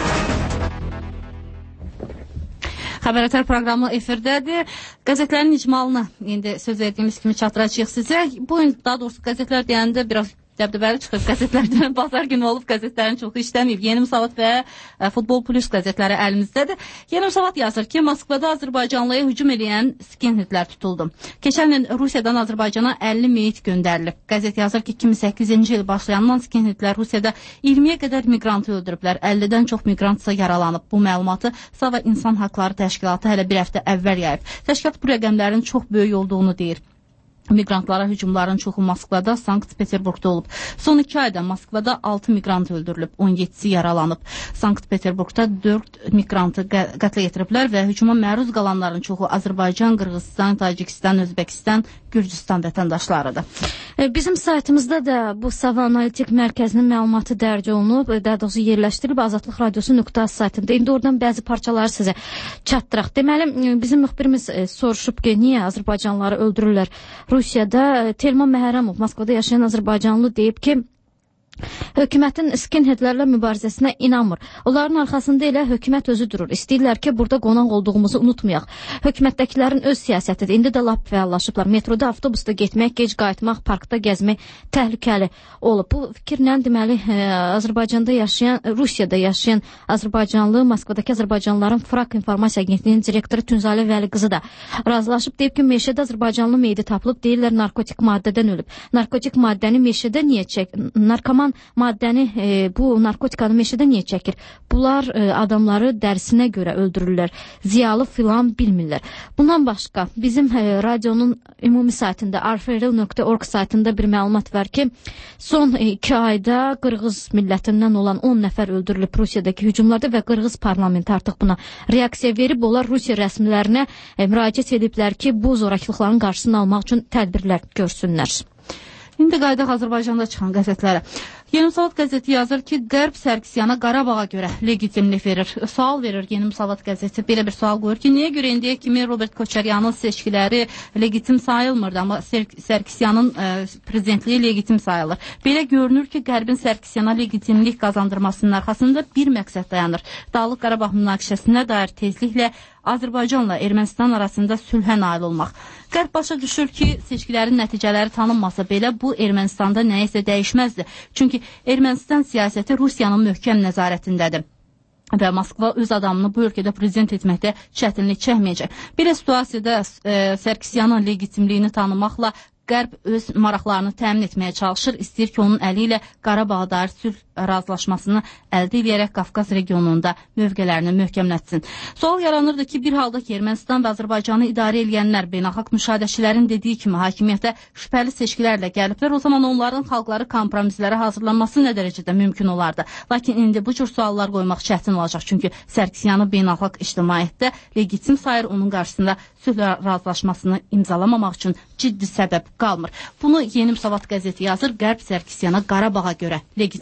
Xəbər ətər proqramı efirdədir. Qəzetlərin icmalını indi söz verdiyimiz kimi çatdıracağıq sizə. Bu gün daha doğrusu qəzetlər deyəndə biraz dəbdəbəli çıxıb qəzetlərdən. Bazar günü olub qəzetlərin çoxu işləməyib. Yeni Müsavat və ə, Futbol Plus qəzetləri əlimizdədir. Yeni Müsavat yazır ki, Moskvada Azərbaycanlıya hücum edən skinheadlər tutuldu. Keçən il Rusiyadan Azərbaycana əlli meyit göndərilib. Qəzet yazır ki, iki min səkkizinci il başlayandan skinheadlər Rusiyada iyirmiyə qədər miqrantı öldürüblər. əllidən çox miqrant isə yaralanıb. Bu məlumatı Sava İnsan Haqları Təşkilatı hələ bir həftə əvvəl yayıb. Təşkilat bu rəqəmlərin çox böyük olduğunu deyir. Miqrantlara hücumların çoxu Moskvada, Sankt-Peterburgda olub. Son iki ayda Moskvada altı miqrant öldürülüb, on yeddisi yaralanıb. Sankt-Peterburgda dörd miqrantı qətlə yetiriblər və hücuma məruz qalanların çoxu Azərbaycan, Qırğızistan, Tacikistan, Özbəkistan, Gürcüstan vətəndaşlarıdır. Bizim saytımızda da bu Sava Analitik Mərkəzinin məlumatı dərc olunub, daha doğrusu yerləşdirilib Azadlıq Radiosu nöqtə az saytında. İndi oradan bəzi parçaları sizə çatdıraq. Deməli, bizim müxbirimiz soruşub ki, niyə Azərbaycanlıları öldürürlər? Rusiyada Telman Məhərrəmov, Moskvada yaşayan Azərbaycanlı deyib ki, hökumətin skinheadlərlə mübarizəsinə inanmır. Onların arxasında elə hökumət özü durur. İstəyirlər ki, burada qonaq olduğumuzu unutmayaq. Hökumətdəkilərin öz siyasətidir. İndi də lap fəallaşıblar. Metroda, avtobusda getmək, gec qayıtmaq, parkda gəzmək təhlükəli olub. Bu fikirlə deməli Azərbaycanda yaşayan, Rusiyada yaşayan Azərbaycanlı, Moskvadakı Azərbaycanlıların Frak İnformasiya Agentliyinin direktoru Tünzalə Vəli qızı da razılaşıb. Deyib ki, meşədə Azərbaycanlı meyidi tapılıb, deyirlər narkotik maddədən ölüb. Narkotik maddəni meşədə niyə çək? Narkoman maddəni, e, bu narkotikanı meşədə niyə çəkir? Bunlar e, adamları dərsinə görə öldürürlər. Ziyalı filan bilmirlər. Bundan başqa bizim e, radionun ümumi saytında r f r nöqtə org saytında bir məlumat var ki, son e, iki ayda Qırğız millətindən olan on nəfər öldürülüb Rusiyadakı hücumlarda və Qırğız parlamenti artıq buna reaksiya verib. Onlar Rusiya rəsmilərinə e, müraciət ediblər ki, bu zorakılıqların qarşısını almaq üçün tədbirlər görsünlər. İndi qaydaq Azərbaycanda çıxan qəzetlərə. Yeni Müsavat qəzeti yazır ki, Qərb Sərkisiyana Qarabağa görə legitimlik verir. Sual verir Yeni Müsavat qəzeti. Belə bir sual qoyur ki, niyə görə indiyə kimi Robert Koçaryanın seçkiləri legitim sayılmırdı, amma Sərkisyanın e, prezidentliyi legitim sayılır. Belə görünür ki, Qərbin Sərkisiyana legitimlik qazandırmasının arxasında bir məqsəd dayanır. Dağlıq Qarabağ münaqişəsinə dair tezliklə Azərbaycanla Ermənistan arasında sülhə nail olmaq. Qərb başa düşür ki, seçkilərin nəticələri tanınmasa belə bu Ermənistanda nəyisə dəyişməzdi. Çünki Ermənistan siyasəti Rusiyanın möhkəm nəzarətindədir və Moskva öz adamını bu ölkədə prezident etməkdə çətinlik çəkməyəcək. Belə situasiyada e, Sərkisyanın legitimliyini tanımaqla Qərb öz maraqlarını təmin etməyə çalışır, istəyir ki, onun əli ilə Qarabağa dair sülh razılaşmasını əldə edərək Qafqaz regionunda mövqələrini möhkəmlətsin. Sual yaranırdı ki, bir halda ki, Ermənistan və Azərbaycanı idarə edənlər beynəlxalq müşahidəçilərin dediyi kimi hakimiyyətə şübhəli seçkilərlə gəliblər, o zaman onların xalqları kompromislərə hazırlanması nə dərəcədə mümkün olardı. Lakin indi bu cür suallar qoymaq çətin olacaq, çünki Sərkisyanı beynəlxalq ictimaiyyətdə legitim sayır, onun qarşısında sülh razılaşmasını imzalamamaq üçün ciddi səbəb qalmır. Bunu Yeni Müsavat qəzeti yazır, Qərb Sərkisyana Qarabağa görə legitimlik verir.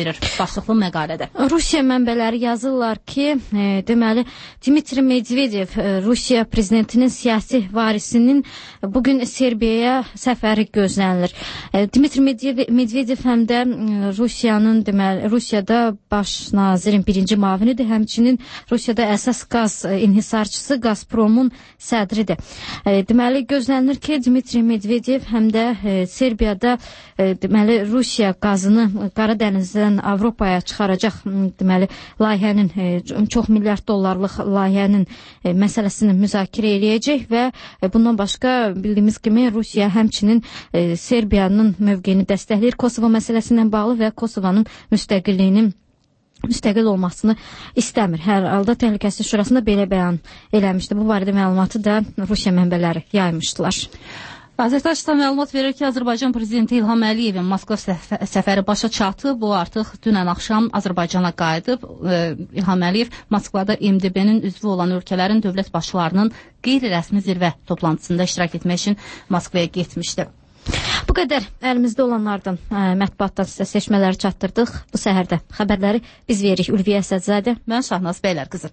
verir başlıqlı məqalədə. Rusiya mənbələri yazırlar ki, e, deməli Dmitri Medvedev, e, Rusiya prezidentinin siyasi varisinin bugün Serbiyaya səfəri gözlənilir. E, Dmitri Medvedev həm də e, Rusiyanın deməli Rusiyada baş nazirin birinci mavinidir, həmçinin Rusiyada əsas qaz e, inhisarçısı Gazpromun sədridir. E, deməli gözlənilir ki, Dmitri Medvedev həm də e, Serbiyada e, deməli Rusiya qazını Qara dənizdən Avropaya çıxaracaq deməli layihənin e, çox milyard dollarlıq layihənin e, məsələsini müzakirə eləyəcək və e, bundan başqa bildiyimiz kimi Rusiya həmçinin e, Serbiyanın mövqeyini dəstəkləyir Kosovo məsələsi ilə bağlı və Kosovanın müstəqilliyinin müstəqil olmasını istəmir. Hər halda Təhlükəsizlik Şurasında belə bəyan eləmişdi. Bu barədə məlumatı da Rusiya mənbələri yaymışdılar. Azərbaycan məlumat verir ki, Azərbaycan prezidenti İlham Əliyevin Moskva səfəri başa çatıb. Bu artıq dünən axşam Azərbaycana qayıdıb. İlham Əliyev Moskvada M D B-nin üzvü olan ölkələrin dövlət başçılarının qeyri-rəsmi zirvə toplantısında iştirak etmək üçün Moskvaya getmişdi. Bu qədər əlimizdə olanlardan ə, mətbuatdan sizə seçmələri çatdırdıq. Bu səhərdə xəbərləri biz veririk. Ülviyə Əsədzadə. Mən Şahnaz Beylər qızı.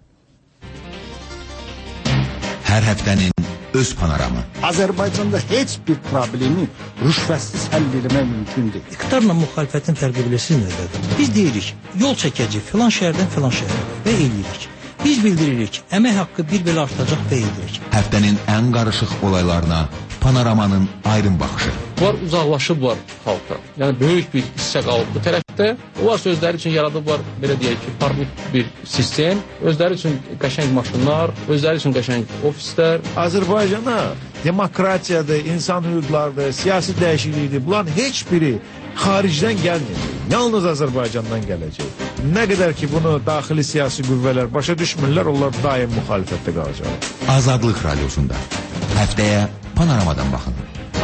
Hər həftənin öz panoramı. Azərbaycanda heç bir problemi rüşvətsiz həll etmək mümkün deyil. İqtidarla müxalifətin fərqi bilirsiniz nədir? Biz deyirik, yol çəkəcək filan şəhərdən filan şəhərə və eləyirik. Biz bildiririk, əmək haqqı bir belə artacaq və eləyirik. Həftənin ən qarışıq olaylarına panoramanın ayrım baxışı. Bunlar uzaqlaşıblar xalqa. Yəni böyük bir hissə qalıb bu tərəfdə. Onlar özləri üçün yaradıblar, belə deyək ki, parlaq bir sistem. Özləri üçün qəşəng maşınlar, özləri üçün qəşəng ofislər. Azərbaycana demokratiyadır, insan hüquqlarıdır, siyasi dəyişiklikdir. Bunların heç biri xaricdən gəlmir. Yalnız Azərbaycandan gələcək. Nə qədər ki bunu daxili siyasi qüvvələr başa düşmürlər, onlar daim müxalifətdə qalacaq. Azadlıq Radiosunda həftəyə panoramadan baxın.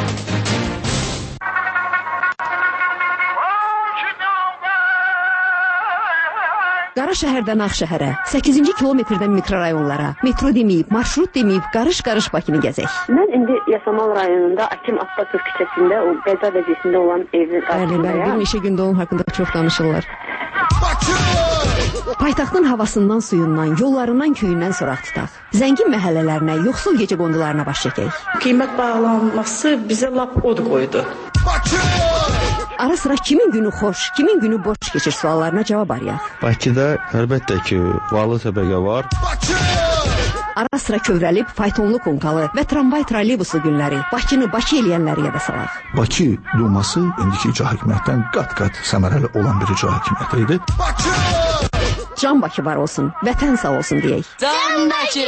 Qara şəhərdən Ağşəhərə, səkkizinci kilometrdən mikrorayonlara, metro deməyib, marşrut deməyib, qarış-qarış Bakını gəzək. Mən indi Yasamal rayonunda Akim Abbasov küçəsində, o qəza vəziyyətində olan evin qarşısındayım. Bəli, bir neçə gündə onun haqqında çox danışırlar. Paytaxtın havasından, suyundan, yollarından, köyündən soraq tutaq. Zəngin məhəllələrinə, yoxsul gecə qondularına baş çəkək. Qiymət bağlanması bizə lap od qoydu. Ara sıra kimin günü xoş, kimin günü boş keçir suallarına cavab arayaq. Bakıda əlbəttə ki, varlı təbəqə var. Ara sıra kövrəlib, faytonlu konkalı və tramvay trolleybusu günləri Bakını Bakı eləyənləri yada salaq. Bakı Duması indiki icra hakimiyyətdən qat-qat səmərəli olan bir icra hakimiyyəti idi. Can Bakı var olsun, vətən sağ olsun deyək. Can Bakı!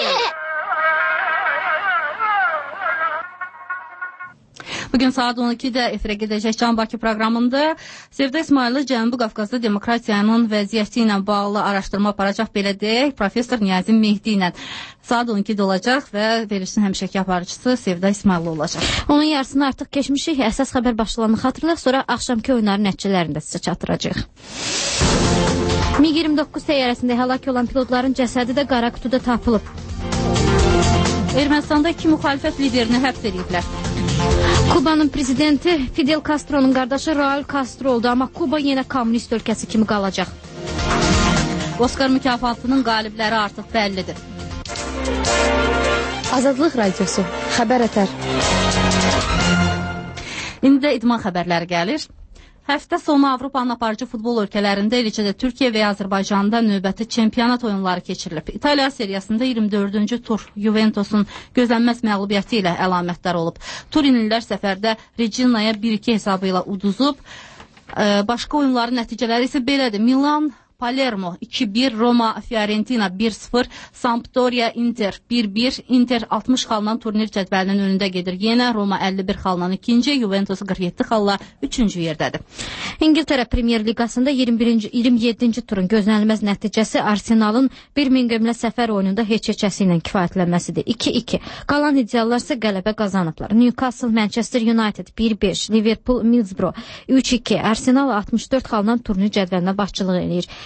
Bugün saat on ikidə efirə gedəcək Can Bakı proqramında Sevda İsmayıllı Cənubi Qafqazda demokratiyanın vəziyyəti ilə bağlı araşdırma aparacaq, belə deyək, professor Niyazim Mehdi ilə. Saat on ikidə olacaq və verilişin həmişəki aparıcısı Sevda İsmayıllı olacaq. Onun yarısını artıq keçmişik. Əsas xəbər başlarını xatırlayaq, sonra axşamki oyunların nəticələrini də sizə çatdıracaq. MiQ iyirmi doqquz təyyarəsində həlak olan pilotların cəsədi də qara qutuda tapılıb. Ermənistanda iki müxalifət liderini həbs ediblər. Kubanın prezidenti Fidel Castro'nun qardaşı Raul Castro oldu, amma Kuba yenə kommunist ölkəsi kimi qalacaq. Oscar mükafatının qalibləri artıq bəllidir. Azadlıq Radiosu, xəbər ətər. İndi də idman xəbərləri gəlir. Həftə sonu Avropanın aparıcı futbol ölkələrində, eləcə də Türkiyə və Azərbaycanda növbəti çempionat oyunları keçirilib. İtaliya seriyasında iyirmi dördüncü tur Juventusun gözlənməz məğlubiyyəti ilə əlamətdar olub. Turinlilər səfərdə Regina'ya bir iki hesabı ilə uduzub. Başqa oyunların nəticələri isə belədir. Milan Palermo iki bir, Roma Fiorentina bir sıfır, Sampdoria Inter bir bir, Inter altmış xalla turnir cədvəlinin önündə gedir. Yenə Roma əlli bir xalla ikinci, Juventus qırx yeddi xalla üçüncü yerdədir. İngiltərə Premyer Liqasında iyirmi birinci, iyirmi yeddinci turun gözlənilməz nəticəsi Arsenalın Birminghamlə səfər oyununda heç-heçəsi ilə kifayətlənməsidir. iki iki. Qalan ideallar isə qələbə qazanıblar. Newcastle Manchester United bir beş, Liverpool Middlesbrough üç iki. Arsenal altmış dörd xalla turnir cədvəlinə başçılıq eləyir.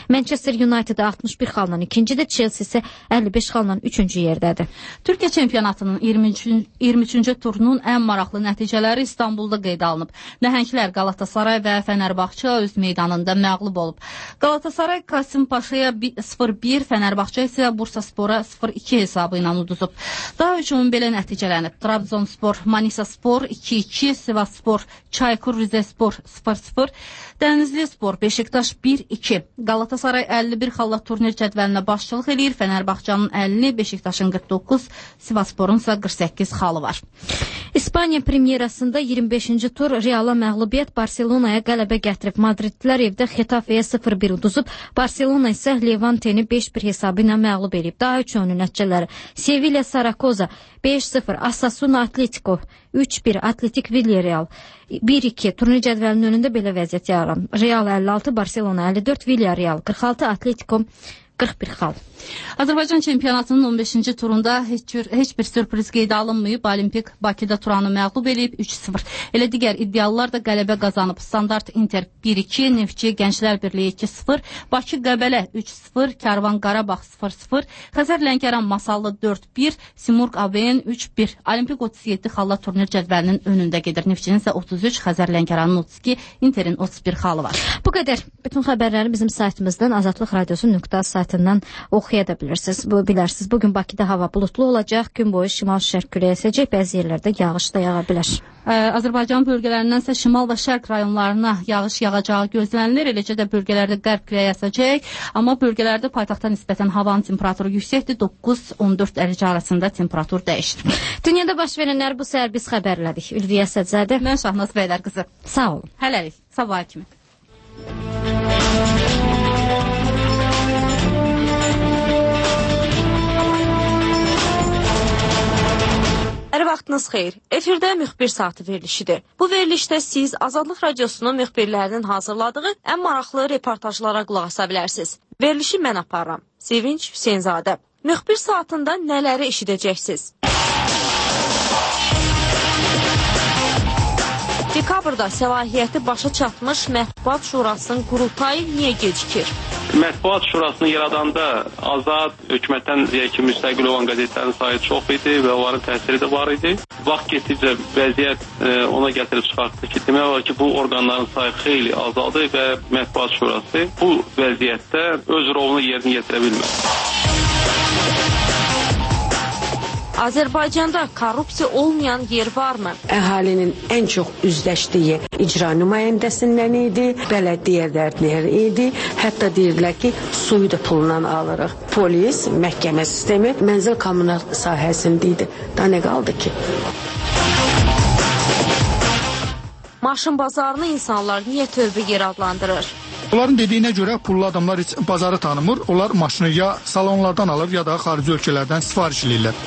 Manchester United altmış bir xalla ikincidir, Chelsea isə əlli beş xalla üçüncü yerdədir. Türkiyə çempionatının iyirmi üçüncü turunun ən maraqlı nəticələri İstanbulda qeyd alınıb. Nəhənglər Qalatasaray və Fənərbağça öz meydanında məğlub olub. Qalatasaray Kasımpaşaya sıfır bir, Fənərbağça isə Bursaspora sıfır iki hesabı ilə uduzub. Daha üçün belə nəticələnib. Trabzonspor, Manisaspor iki iki, Sivasspor, Çaykur Rizespor sıfır sıfır, Dənizli Spor, Beşiktaş bir iki. Qalatasaray əlli bir xalla turnir cədvəlinə başçılıq edir. Fənərbağçanın əlli, Beşiktaşın qırx doqquz, Sivassporun isə qırx səkkiz xalı var. İspaniya premyerasında iyirmi beşinci tur Reala məğlubiyyət Barselonaya qələbə gətirib. Madridlilər evdə Xetafeyə sıfır bir uduzub. Barcelona isə Levanteni beş bir hesabı ilə məğlub edib. Daha üç oyunun nəticələri: Sevilla Saragoza beş sıfır, Asasuna Atletico üç bir, Atletik Villarreal bir iki. Turnir cədvəlinin önündə belə vəziyyət yaranıb. Real əlli altı, Barcelona əlli dörd, Villarreal qırx altı, Atletico qırx bir xal. Azərbaycan çempionatının on beşinci turunda heç bir, heç bir sürpriz qeydə alınmayıb. Olimpik Bakıda Turanı məğlub edib üç sıfır. Elə digər iddialılar da qələbə qazanıb. Standart Inter bir iki, Neftçi Gənclər Birliyi iki sıfır, Bakı Qəbələ üç sıfır, Kərvan Qarabağ sıfır sıfır, Xəzər Lənkəran Masallı dörd bir, Simurq A B N üç bir. Olimpik otuz yeddi xalla turnir cədvəlinin önündə gedir. Neftçinin isə otuz üç, Xəzər Lənkəranın otuz iki, Interin otuz bir xalı var. Bu qədər. Bütün xəbərləri bizim saytımızdan, Azadlıq Radiosu nöqtə saytından oxuya da bilirsiniz. Bu, bilərsiniz. Bugün Bakıda hava bulutlu olacaq. Gün boyu şimal-şərq küləyi əsəcək. Bəzi yerlərdə yağış da yağa bilər. Azərbaycan bölgələrindən isə şimal və şərq rayonlarına yağış yağacağı gözlənilir. Eləcə də bölgələrdə qərb küləyi əsəcək. Amma bölgələrdə paytaxta nisbətən havanın temperaturu yüksəkdir. doqquz on dörd dərəcə arasında temperatur dəyişir. Dünyada baş verənlər bu səhər biz xəbərlədik. Ülviyə Sədzadə. Mən Şahnaz Beydər qızı. Sağ olun. Hələlik. Sabah kimi. Hər vaxtınız xeyir. Efirdə müxbir saatı verilişidir. Bu verilişdə siz Azadlıq Radiosunun müxbirlərinin hazırladığı ən maraqlı reportajlara qulaq asa bilərsiniz. Verilişi mən aparıram. Sevinç Hüseynzadə. Müxbir saatında nələri eşidəcəksiniz? Dekabrda səlahiyyəti başa çatmış Mətbuat Şurasının qurultayı niyə gecikir? Mətbuat Şurasını yaradanda azad, hökumətdən deyək ki, müstəqil olan qəzetlərin sayı çox idi və onların təsiri də var idi. Vaxt getdikcə vəziyyət e, ona gətirib çıxartdı ki, demək olar ki, bu orqanların sayı xeyli azaldı və Mətbuat Şurası bu vəziyyətdə öz rolunu yerinə yetirə bilmədi. Azərbaycanda korrupsiya olmayan yer varmı? Əhalinin ən çox üzləşdiyi icra nümayəndəsindən idi, bələdiyyələrdən idi. Hətta deyirlər ki, suyu da pulundan alırıq. Polis, məhkəmə sistemi mənzil kommunal sahəsində idi. Daha nə qaldı ki? Maşın bazarını insanlar niyə tövbə yer adlandırır? Onların dediyinə görə pullu adamlar heç bazarı tanımır. Onlar maşını ya salonlardan alır, ya da xarici ölkələrdən sifariş edirlər.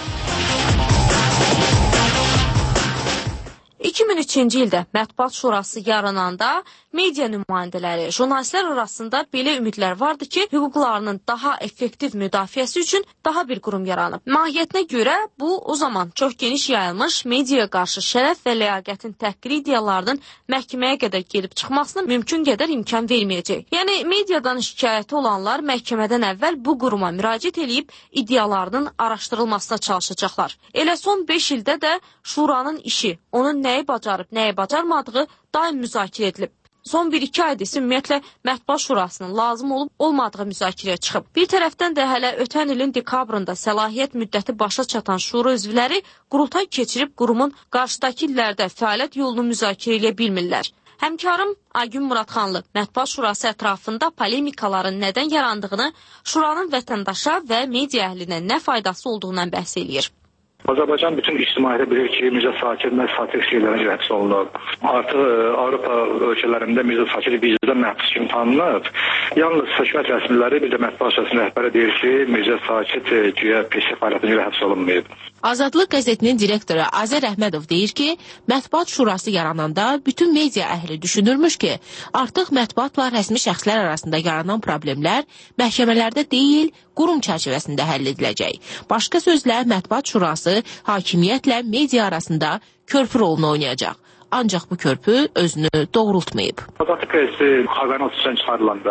iki min üçüncü ildə Mətbuat Şurası yarananda media nümayəndələri, jurnalistlər arasında belə ümidlər vardı ki, hüquqlarının daha effektiv müdafiəsi üçün daha bir qurum yaranıb. Mahiyyətinə görə bu o zaman çox geniş yayılmış mediaya qarşı şərəf və ləyaqətin təhqiri iddialarının məhkəməyə qədər gedib çıxmasına mümkün qədər imkan verməyəcək. Yəni mediadan şikayəti olanlar məhkəmədən əvvəl bu quruma müraciət edib iddialarının araşdırılmasına çalışacaqlar. Elə son beş ildə də Şuranın işi, onun nəyi bacarıb, nəyi bacarmadığı daim müzakirə edilib. Son bir iki ayda isə ümumiyyətlə Mətbuat Şurasının lazım olub olmadığı müzakirəyə çıxıb. Bir tərəfdən də hələ ötən ilin dekabrında səlahiyyət müddəti başa çatan şura üzvləri qurultay keçirib qurumun qarşıdakı illərdə fəaliyyət yolunu müzakirə edə bilmirlər. Həmkarım Aygün Muradxanlı Mətbuat Şurası ətrafında polemikaların nədən yarandığını, Şuranın vətəndaşa və media əhlinə nə faydası olduğundan bəhs eləyir. Azərbaycan bütün ictimaiyyətə bilir ki, Mirzə Sakir məhz faktiki şeylərə görə həbs olunub. Artıq Avropa ölkələrində Mirzə Sakir vicdan məhbus kimi tanınıb. Yalnız hökumət rəsmiləri, bir də Mətbuat Şurasının rəhbəri deyir ki, Mirzə Sakir güya peşə fəaliyyətinə görə həbs olunmayıb. Azadlıq qəzetinin direktoru Azər Əhmədov deyir ki, Mətbuat Şurası yarananda bütün media əhli düşünürmüş ki, artıq mətbuatla rəsmi şəxslər arasında yaranan problemlər məhkəmələrdə deyil, qurum çərçivəsində həll ediləcək. Başqa sözlə, Mətbuat Şurası hakimiyyətlə media arasında körpü rolunu oynayacaq. Ancaq bu körpü özünü doğrultmayıb. Azadlıq qəzeti Xaqanın otuzdan çıxarılanda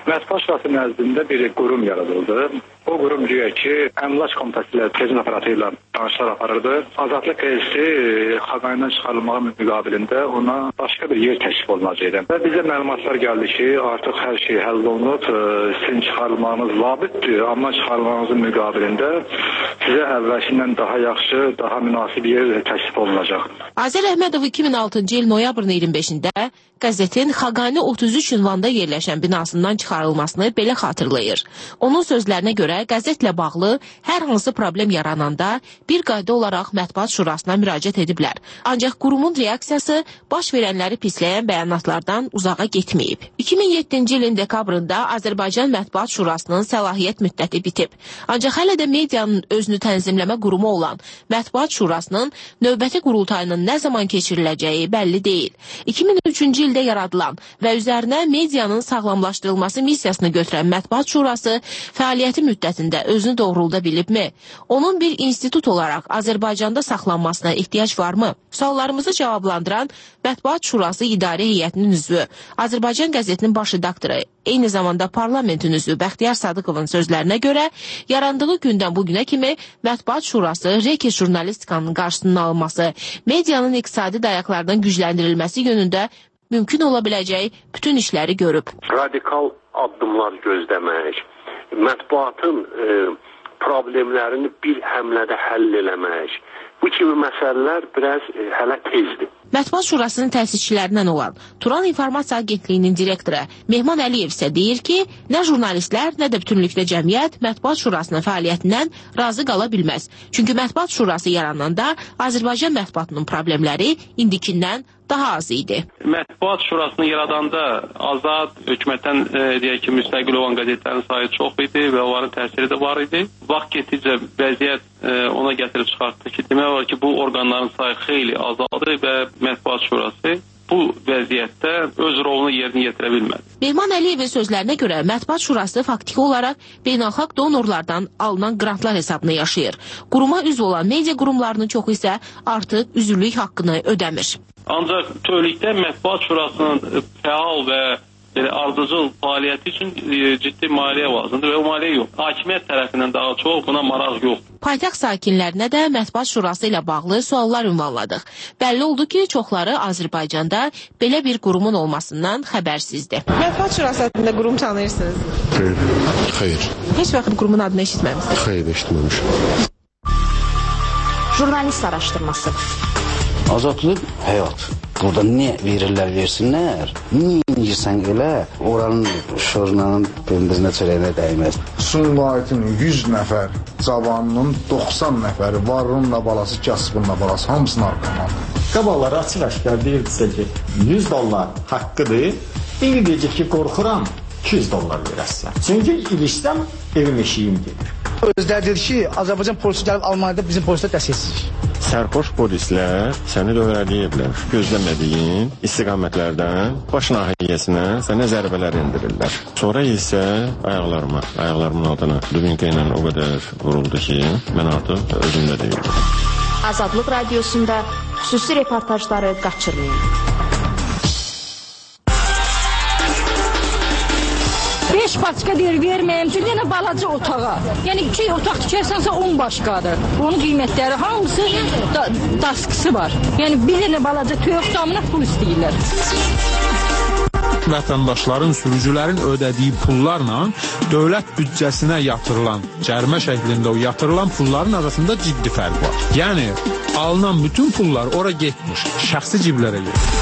Mətbuat Şurası nəzdində bir qurum yaradıldı. O qurum güya ki, əmlak komitəsi ilə tezin aparatı ilə danışıqlar aparırdı. Azadlıq Qəzetisi Xaqanidən çıxarılmağı müqabilində ona başqa bir yer təklif olunacaqdı. Və bizə məlumatlar gəldi ki, artıq hər şey həll olunub, sizin çıxarılmağınız vabitdir, amma çıxarılmağınızın müqabilində sizə əvvəlkindən daha yaxşı, daha münasib yer təklif olunacaq. Azər Əhmədov iki min altıncı il noyabrın iyirmi beşində qəzetin Xaqani otuz üç ünvanda yerləşən binasından çıxarılmasını belə xatırlayır. Onun sözlərinə görə qəzetlə bağlı hər hansı problem yarananda bir qayda olaraq Mətbuat Şurasına müraciət ediblər. Ancaq qurumun reaksiyası baş verənləri pisləyən bəyanatlardan uzağa getməyib. iki min yeddinci ilin dekabrında Azərbaycan Mətbuat Şurasının səlahiyyət müddəti bitib. Ancaq hələ də medianın özünü tənzimləmə qurumu olan Mətbuat Şurasının növbəti qurultayının nə zaman keçiriləcəyi bəlli deyil. iki min üçüncü ildə yaradılan və üzərinə medianın sağlamlaşdırılması missiyasını götürən Mətbuat Şurası fəaliyyəti müddətində özünü doğrulda bilibmi? Onun bir institut olaraq Azərbaycanda saxlanmasına ehtiyac varmı? Suallarımızı cavablandıran Mətbuat Şurası İdarə Heyətinin üzvü, Azərbaycan qəzetinin baş redaktoru, eyni zamanda parlamentin üzvü Bəxtiyar Sadıqovun sözlərinə görə yarandığı gündən bugünə kimi Mətbuat Şurası reki jurnalistikanın qarşısının alınması, medianın iqtisadi dayaqlardan gücləndirilməsi yönündə mümkün ola biləcək bütün işləri görüb. Radikal addımlar gözləmək, mətbuatın e, problemlərini bir həmlədə həll eləmək, bu kimi məsələlər biraz e, hələ tezdir. Mətbuat Şurasının təsisçilərindən olan Turan İnformasiya Agentliyinin direktoru Mehman Əliyev isə deyir ki, nə jurnalistlər, nə də bütünlükdə cəmiyyət Mətbuat Şurasının fəaliyyətindən razı qala bilməz. Çünki Mətbuat Şurası yarananda Azərbaycan mətbuatının problemləri indikindən daha az idi. Mətbuat Şurasını yaradanda azad hökumətdən e, deyək ki, müstəqil olan qəzetlərin sayı çox idi və onların təsiri də var idi. Vaxt getdikcə vəziyyət e, ona gətirib çıxartdı ki, demək olar ki, bu orqanların sayı xeyli azaldı və Mətbuat Şurası bu vəziyyətdə öz rolunu yerinə yetirə bilmədi. Mehman Əliyevin sözlərinə görə Mətbuat Şurası faktiki olaraq beynəlxalq donorlardan alınan qrantlar hesabına yaşayır. Quruma üzv olan media qurumlarının çoxu isə artıq üzvlük haqqını ödəmir. Ancaq bütövlükdə Mətbuat Şurasının fəal və belə ardıcıl fəaliyyəti üçün e, ciddi maliyyə lazımdır və o maliyyə yox. Hakimiyyət tərəfindən daha çox buna maraq yoxdur. Paytaxt sakinlərinə də Mətbuat Şurası ilə bağlı suallar ünvanladıq. Bəlli oldu ki, çoxları Azərbaycanda belə bir qurumun olmasından xəbərsizdir. Mətbuat Şurası adında qurum tanıyırsınız? Xeyr. Xeyr. Heç vaxt qurumun adını eşitməmisiniz? Xeyr, eşitməmişim. Jurnalist araşdırması. Azadlıq həyat. Burada nə verirlər versinlər, niyə incirsən elə, oranın şorunanın bendizinə çörəyinə dəyməz. Sumqayıtın yüz nəfər cavanının doxsan nəfəri varınla balası, kasıbınla balası hamısını arqamandır. Qabalları açıq-aşkar deyirdisə ki, yüz dollar haqqıdır, bir deyəcək ki, qorxuram, iki yüz dollar verəsən. Çünki ilişsəm evim eşiyim gedir. Özləri deyir ki, Azərbaycan polisi gəlib Almaniyada bizim polislər dəstəksizlik. Sərxoş polislər səni dövrələyiblər. Gözləmədiyin istiqamətlərdən baş nahiyyəsinə sənə zərbələr endirirlər. Sonra isə ayaqlarıma, ayaqlarımın altına dubinka ilə o qədər vuruldu ki, mən artıq özümdə deyildim. Azadlıq Radiosunda xüsusi reportajları qaçırmayın. beş başqa deyir, verməyəm ki, yenə balaca otağa. Yəni iki otaq tikərsənsə on başqadır. Onun qiymətləri hamısı da, daskısı var. Yəni bir dənə balaca toyuq damına pul istəyirlər. Vətəndaşların, sürücülərin ödədiyi pullarla dövlət büdcəsinə yatırılan, cərimə şəklində o yatırılan pulların arasında ciddi fərq var. Yəni alınan bütün pullar ora getmiş, şəxsi ciblərə getmiş.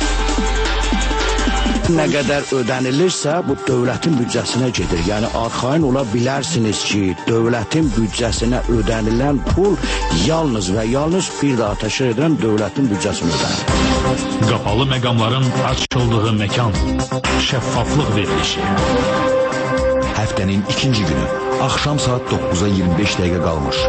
Nə qədər ödənilirsə, bu dövlətin büdcəsinə gedir. Yəni, arxain ola bilərsiniz ki, dövlətin büdcəsinə ödənilən pul yalnız və yalnız bir daha təşkil edən dövlətin büdcəsinə ödənilir. Qapalı məqamların açıldığı məkan, şəffaflıq verilişi. Həftənin ikinci günü, axşam saat doqquza iyirmi beş dəqiqə qalmış.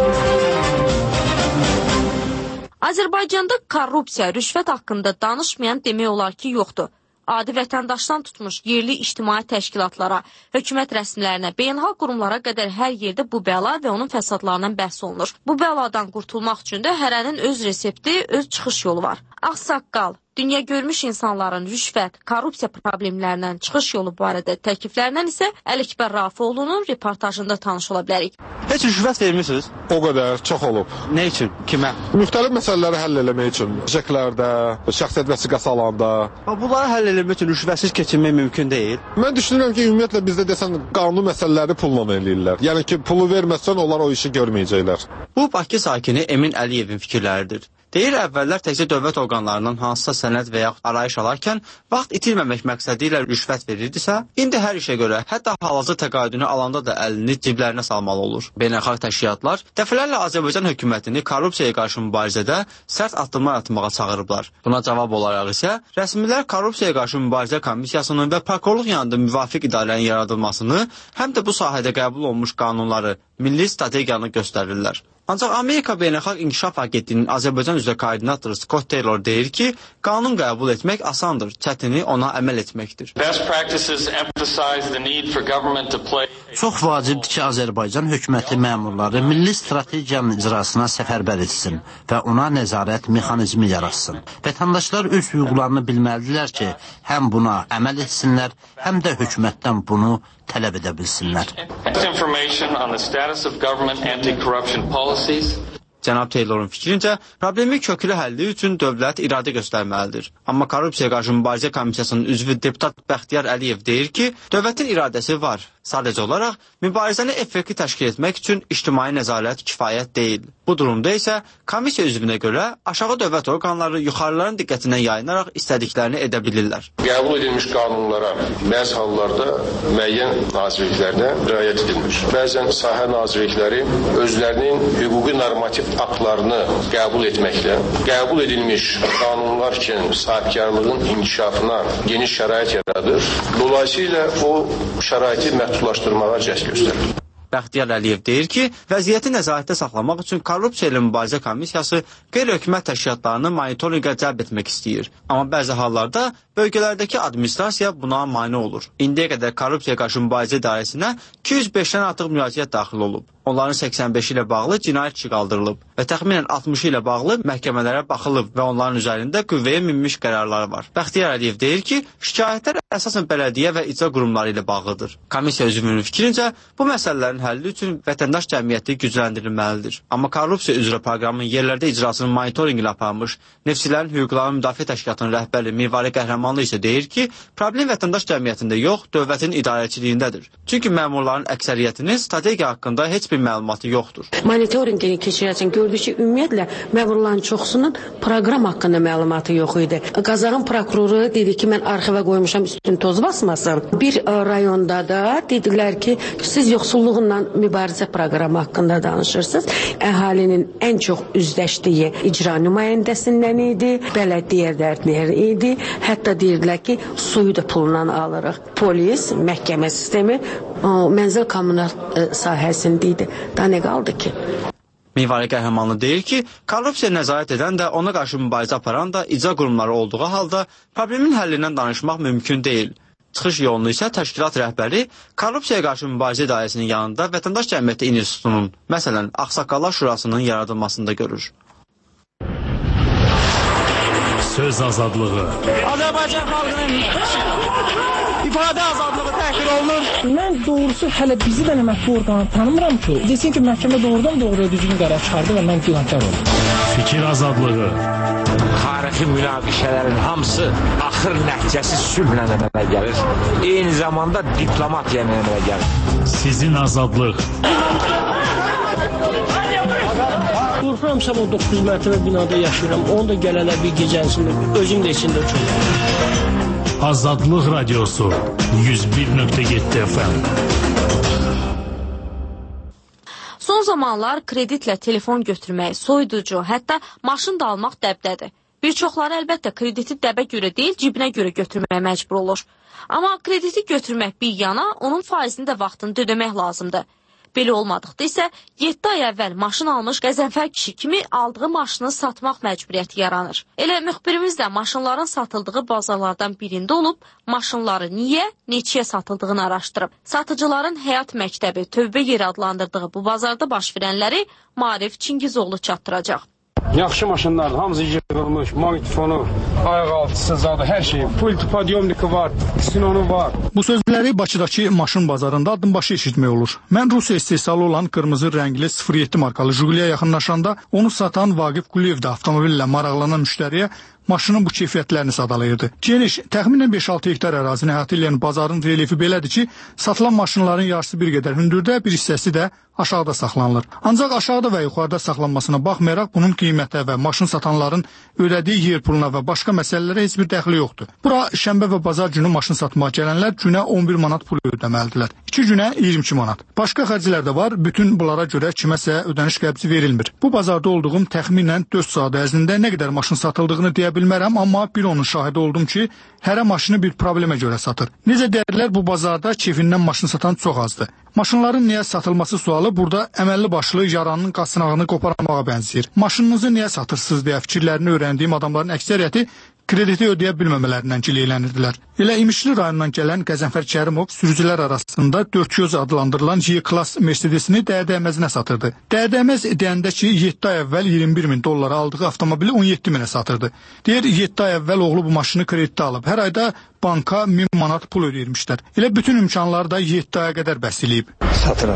Azərbaycanda korrupsiya, rüşvət haqqında danışmayan demək olar ki, yoxdur. Adi vətəndaşdan tutmuş yerli ictimai təşkilatlara, hökumət rəsmilərinə, beynəlxalq qurumlara qədər hər yerdə bu bəla və onun fəsadlarından bəhs olunur. Bu bəladan qurtulmaq üçün də hərənin öz resepti, öz çıxış yolu var. Ağsaqqal, Dünya görmüş insanların rüşvət, korrupsiya problemlərindən çıxış yolu barədə təkliflərindən isə Əlikbər Rafiqulunun reportajında tanış ola bilərik. Heç rüşvət vermirsiniz? O qədər, çox olub. Nə üçün? Kimə? Müxtəlif məsələləri həll eləmək üçün. Şəklərdə, şəxsiyyət vəsiqəsi alanda. Bunları həll eləmək üçün rüşvətsiz keçinmək mümkün deyil. Mən düşünürəm ki, ümumiyyətlə bizdə desən qanun məsələləri pulla eləyirlər. Yəni ki, pulu verməsən onlar o işi görməyəcəklər. Bu Bakı sakini Emin Əliyevin fikirləridir. Deyir, əvvəllər təkcə dövlət orqanlarından hansısa sənəd və yaxud arayış alarkən vaxt itirməmək məqsədi ilə rüşvət verirdisə, indi hər işə görə, hətta hal-hazır təqaüdünü alanda da əlini ciblərinə salmalı olur. Beynəlxalq təşkilatlar dəfələrlə Azərbaycan hökumətini korrupsiyaya qarşı mübarizədə sərt addımlar atmağa çağırıblar. Buna cavab olaraq isə rəsmilər korrupsiyaya qarşı mübarizə komissiyasının və prokurorluq yanında müvafiq idarələrin yaradılmasını, həm də bu sahədə qəbul olunmuş qanunları, milli strategiyanı göstərirlər. Ancaq Amerika Beynəlxalq İnkişaf Agentliyinin Azərbaycan üzrə koordinatoru Scott Taylor deyir ki, qanun qəbul etmək asandır, çətini ona əməl etməkdir. Çox vacibdir ki, Azərbaycan hökuməti məmurları milli strategiyanın icrasına səfərbər etsin və ona nəzarət mexanizmi yaratsın. Vətəndaşlar öz hüquqlarını bilməlidirlər ki, həm buna əməl etsinlər, həm də hökumətdən bunu tələb edə bilsinlər. Cənab Taylorun fikrincə, problemi köklü həlli üçün dövlət iradə göstərməlidir. Amma korrupsiya qarşı mübarizə komissiyasının üzvü deputat Bəxtiyar Əliyev deyir ki, dövlətin iradəsi var. Sadəcə olaraq, mübarizəni effektiv təşkil etmək üçün ictimai nəzarət kifayət deyil. Bu durumda isə komissiya üzvünə görə aşağı dövlət orqanları yuxarıların diqqətindən yayınaraq istədiklərini edə bilirlər. Qəbul edilmiş qanunlara bəzi hallarda müəyyən nazirliklərdə riayət edilmir. Bəzən sahə nazirlikləri özlərinin hüquqi normativ aktlarını qəbul etməklə qəbul edilmiş qanunlar üçün sahibkarlığın inkişafına geniş şərait yaradır. Dolayısıyla o şəraiti məhdudlaşdırmağa cəhd göstərir. Bəxtiyar Əliyev deyir ki, vəziyyəti nəzarətdə saxlamaq üçün korrupsiya ilə mübarizə komissiyası qeyri-hökumət təşkilatlarını monitorinqə cəlb etmək istəyir. Amma bəzi hallarda bölgələrdəki administrasiya buna mane olur. İndiyə qədər korrupsiya qarşı mübarizə idarəsinə iki yüz beşdən artıq müraciət daxil olub. Onların səksən beşi ilə bağlı cinayət işi qaldırılıb və təxminən altmışı ilə bağlı məhkəmələrə baxılıb və onların üzərində qüvvəyə minmiş qərarları var. Bəxtiyar Əliyev deyir ki, şikayətlər əsasən bələdiyyə və icra qurumları ilə bağlıdır. Komissiya üzvünün fikrincə, bu məsələlərin həlli üçün vətəndaş cəmiyyəti gücləndirilməlidir. Amma korrupsiya üzrə proqramın yerlərdə icrasının monitorinq ilə aparmış Neftçilərin Hüquqlarının Müdafiə Təşkilatının rəhbəri Mirvari Qəhrəmanlı isə deyir ki, problem vətəndaş cəmiyyətində yox, dövlətin idarəçiliyindədir. Çünki məmurların əksəriyyətinin strategiya haqqında heç bir məlumatı yoxdur. Monitorinqini keçirəcən gördük ki, ümumiyyətlə məmurların çoxsunun proqram haqqında məlumatı yox idi. Qazaxın prokuroru dedi ki, mən arxivə qoymuşam üstün toz basmasın. Bir rayonda da dedilər ki, siz yoxsulluğunla mübarizə proqramı haqqında danışırsınız. Əhalinin ən çox üzləşdiyi icra nümayəndəsindən idi, bələdiyyələr idi. Hətta deyirdilər ki, suyu da pulla alırıq. Polis, məhkəmə sistemi mənzil kommunal sahəsində idi. Daha nə qaldı ki? Mirvari Qəhrəmanlı deyir ki, korrupsiya nəzarət edən də ona qarşı mübarizə aparan da icra qurumları olduğu halda problemin həllindən danışmaq mümkün deyil. Çıxış yolunu isə təşkilat rəhbəri korrupsiyaya qarşı mübarizə idarəsinin yanında Vətəndaş Cəmiyyəti İnstitutunun, məsələn, Ağsaqqallar Şurasının yaradılmasında görür. Söz azadlığı. Azərbaycan xalqının ifadə azadlığı təhqir olunur. Mən doğrusu hələ bizi də mətbu orqanı tanımıram ki, desin ki, məhkəmə doğrudan doğruya düzgün qərar çıxardı və mən günahkar oldum. Fikir azadlığı. Tarixi münaqişələrin hamısı axır nəticəsi sülhlə əmələ gəlir. Eyni zamanda diplomatiya əmələ gəlir. Sizin azadlıq. Qorxuram sabah doqquz mərtəbə binada yaşayıram. Onu da gələlər bir gecənsində, özüm də içində uçurum. Azadlıq Radiosu yüz bir nöqtə yeddi F M. Son zamanlar kreditlə telefon götürmək, soyuducu, hətta maşın da almaq dəbdədir. Bir çoxları əlbəttə krediti dəbə görə deyil, cibinə görə götürməyə məcbur olur. Amma krediti götürmək bir yana, onun faizini də vaxtını ödəmək lazımdır. Belə olmadıqda isə yeddi ay əvvəl maşın almış Qəzənfər kişi kimi aldığı maşını satmaq məcburiyyəti yaranır. Elə müxbirimiz də maşınların satıldığı bazarlardan birində olub, maşınları niyə, neçəyə satıldığını araşdırıb. Satıcıların Həyat Məktəbi, Tövbə yeri adlandırdığı bu bazarda baş verənləri Maarif Çingizoğlu çatdıracaq. Yaxşı maşınlardır, hamısı yığılmış, maqnitofonu, ayaq altısı, zadı, hər şey. Pult, podyomniki var, sinonu var. Bu sözləri Bakıdakı maşın bazarında addımbaşı eşitmək olur. Mən Rusiya istehsalı olan qırmızı rəngli sıfır yeddi markalı Jiguliyə yaxınlaşanda onu satan Vaqif Quliyev də avtomobillə maraqlanan müştəriyə maşının bu keyfiyyətlərini sadalayırdı. Geniş, təxminən beş altı hektar ərazini əhatə edən bazarın relyefi belədir ki, satılan maşınların yarısı bir qədər hündürdə, bir hissəsi də aşağıda saxlanılır. Ancaq aşağıda və yuxarıda saxlanmasına baxmayaraq bunun qiymətə və maşın satanların ödədiyi yer puluna və başqa məsələlərə heç bir dəxli yoxdur. Bura şənbə və bazar günü maşın satmağa gələnlər günə on bir manat pul ödəməlidirlər. iki günə iyirmi iki manat. Başqa xərclər də var, bütün bunlara görə kiməsə ödəniş qəbzi verilmir. Bu bazarda olduğum təxminən dörd saat ərzində nə qədər maşın satıldığını deyə bilmərəm, amma bir onun şahidi oldum ki, hərə maşını bir problemə görə satır. Necə deyirlər, bu bazarda kefindən maşın satan çox azdır. Maşınların niyə satılması sualı burada əməlli başlı yaranın qasınağını qoparmağa bənzəyir. Maşınınızı niyə satırsınız deyə fikirlərini öyrəndiyim adamların əksəriyyəti krediti ödəyə bilməmələrindən giləylənirdilər. Elə İmişli rayonundan gələn Qəzənfər Kərimov sürücülər arasında dörd göz adlandırılan Y-Class Mercedesini dəyə-dəyməzinə satırdı. Dəyə-dəyməz deyəndə ki, yeddi ay əvvəl iyirmi bir min dollara aldığı avtomobili on yeddi minə satırdı. Deyir, yeddi ay əvvəl oğlu bu maşını kreditdə alıb. Hər ayda banka min manat pul ödəyirmişlər. Elə bütün imkanları da yeddi aya qədər bəs eləyib. Satıram.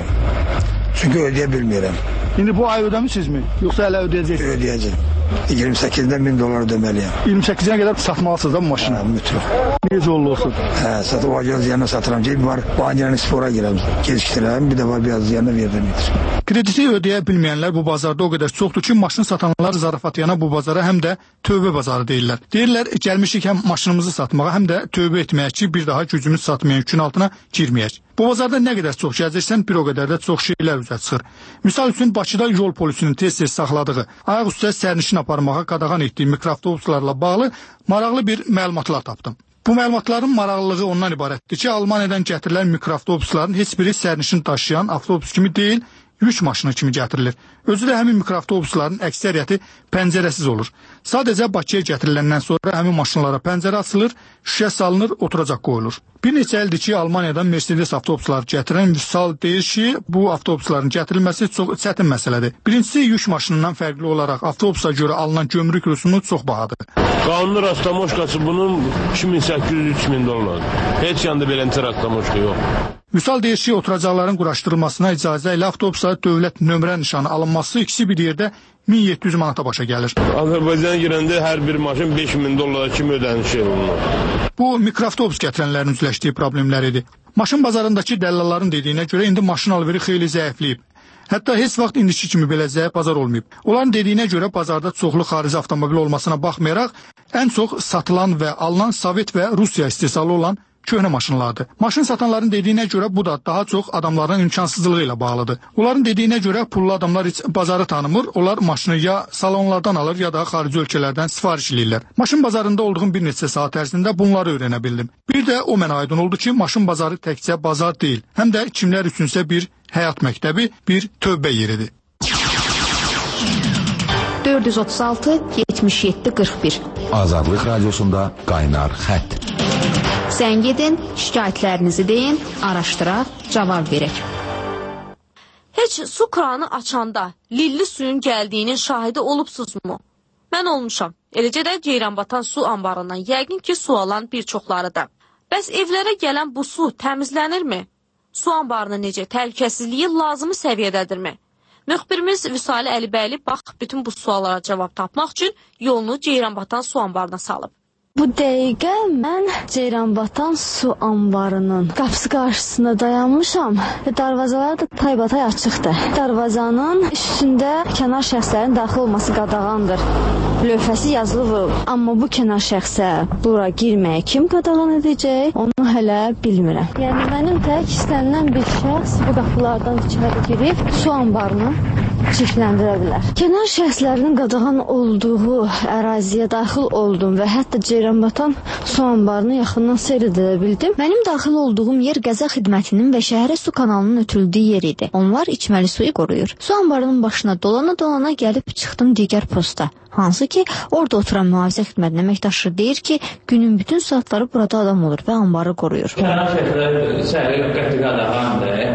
Çünki ödəyə bilmirəm. İndi bu ay ödəmişsizmi? Yoxsa hələ ödəyəcəksiniz? Ödəyəcəm. iyirmi səkkizdən min dollar ödəməliyəm. iyirmi səkkizə qədər satmalısınız da bu maşını? Hə, mütləq. Necə oldu olsun? Hə, satıb agaz yanına satıram ki, var, bankirəni spora girəm, gecikdirəm, bir də var, biraz yanına verdim. Krediti ödəyə bilməyənlər bu bazarda o qədər çoxdur ki, maşın satanlar zarafatyana bu bazara həm də tövbə bazarı deyirlər. Deyirlər, gəlmişik həm maşınımızı satmağa, həm də tövbə etməyək ki, bir daha gücümüz satmayan yükün altına girməyək. Bu bazarda nə qədər çox gəzirsən, bir o qədər də çox şeylər üzə çıxır. Misal üçün, Bakıda yol polisinin tez-tez saxladığı, ayaq üstə sərnişin aparmağa qadağan etdiyi mikroavtobuslarla bağlı maraqlı bir məlumatlar tapdım. Bu məlumatların maraqlılığı ondan ibarətdir ki, Almaniyadan gətirilən mikroavtobusların heç biri sərnişin daşıyan avtobus kimi deyil, yük maşını kimi gətirilir. Özü də həmin mikroavtobusların əksəriyyəti pəncərəsiz olur. Sadəcə Bakıya gətiriləndən sonra həmin maşınlara pəncərə açılır, şüşə salınır, oturacaq qoyulur. Bir neçə ildir ki, Almaniyadan Mercedes avtobusları gətirən Vüsal deyir ki, bu avtobusların gətirilməsi çox çətin məsələdir. Birincisi, yük maşınından fərqli olaraq avtobusa görə alınan gömrük rüsumu çox bahadır. Qanuni rastlamoşkası bunun iki min səkkiz yüz üç min dollar. Heç yanda belənti rastlamoşka yox. Vüsal deyir ki, oturacaqların quraşdırılmasına icazə ilə avtobusa dövlət nömrə nişanı alınması ikisi bir yerdə min yeddi yüz manata başa gəlir. Azərbaycana girəndə hər bir maşın beş min dollara kimi ödənişi olunur. Bu, mikroavtobus gətirənlərin üzləşdiyi problemlər idi. Maşın bazarındakı dəllalların dediyinə görə indi maşın alveri xeyli zəifləyib. Hətta heç vaxt indiki kimi belə zəif bazar olmayıb. Onların dediyinə görə bazarda çoxlu xarici avtomobil olmasına baxmayaraq, ən çox satılan və alınan Sovet və Rusiya istehsalı olan köhnə maşınlardır. Maşın satanların dediyinə görə bu da daha çox adamların imkansızlığı ilə bağlıdır. Onların dediyinə görə pullu adamlar heç bazarı tanımır, onlar maşını ya salonlardan alır, ya da xarici ölkələrdən sifariş edirlər. Maşın bazarında olduğum bir neçə saat ərzində bunları öyrənə bildim. Bir də o mənə aydın oldu ki, maşın bazarı təkcə bazar deyil, həm də kimlər üçünsə bir həyat məktəbi, bir tövbə yeridir. dörd yüz otuz altı yetmiş yeddi qırx bir Azadlıq Radiosunda qaynar xətt. Zəng edin, şikayətlərinizi deyin, araşdıraq, cavab verək. Heç su kranı açanda lilli suyun gəldiyinin şahidi olubsuzmu? Mən olmuşam. Eləcə də Ceyranbatan su anbarından yəqin ki, su alan bir çoxları da. Bəs evlərə gələn bu su təmizlənirmi? Su anbarının necə təhlükəsizliyi lazımi səviyyədədirmi? Müxbirimiz Vüsali Əlibəyli bax bütün bu suallara cavab tapmaq üçün yolunu Ceyranbatan su anbarına salıb. Bu dəqiqə mən Ceyranbatan su anbarının qapısı qarşısında dayanmışam və darvazalar da taybatay açıqdır. Darvazanın üstündə kənar şəxslərin daxil olması qadağandır. Lövhəsi yazılıb, amma bu kənar şəxsə bura girməyə kim qadağan edəcək, onu hələ bilmirəm. Yəni mənim tək istənilən bir şəxs bu qapılardan içəri girib su anbarını çirkləndirə bilər. Kənar şəxslərinin qadağan olduğu əraziyə daxil oldum və hətta Ceyranbatan su anbarını yaxından seyr edə bildim. Mənim daxil olduğum yer qəza xidmətinin və şəhərə su kanalının ötürüldüyü yer idi. Onlar içməli suyu qoruyur. Su anbarının başına dolana-dolana gəlib çıxdım digər posta. Hansı ki, orada oturan mühafizə xidmətinin əməkdaşı deyir ki, günün bütün saatları burada adam olur və anbarı qoruyur. Kənar şəxslər səhri qəti qadağandır.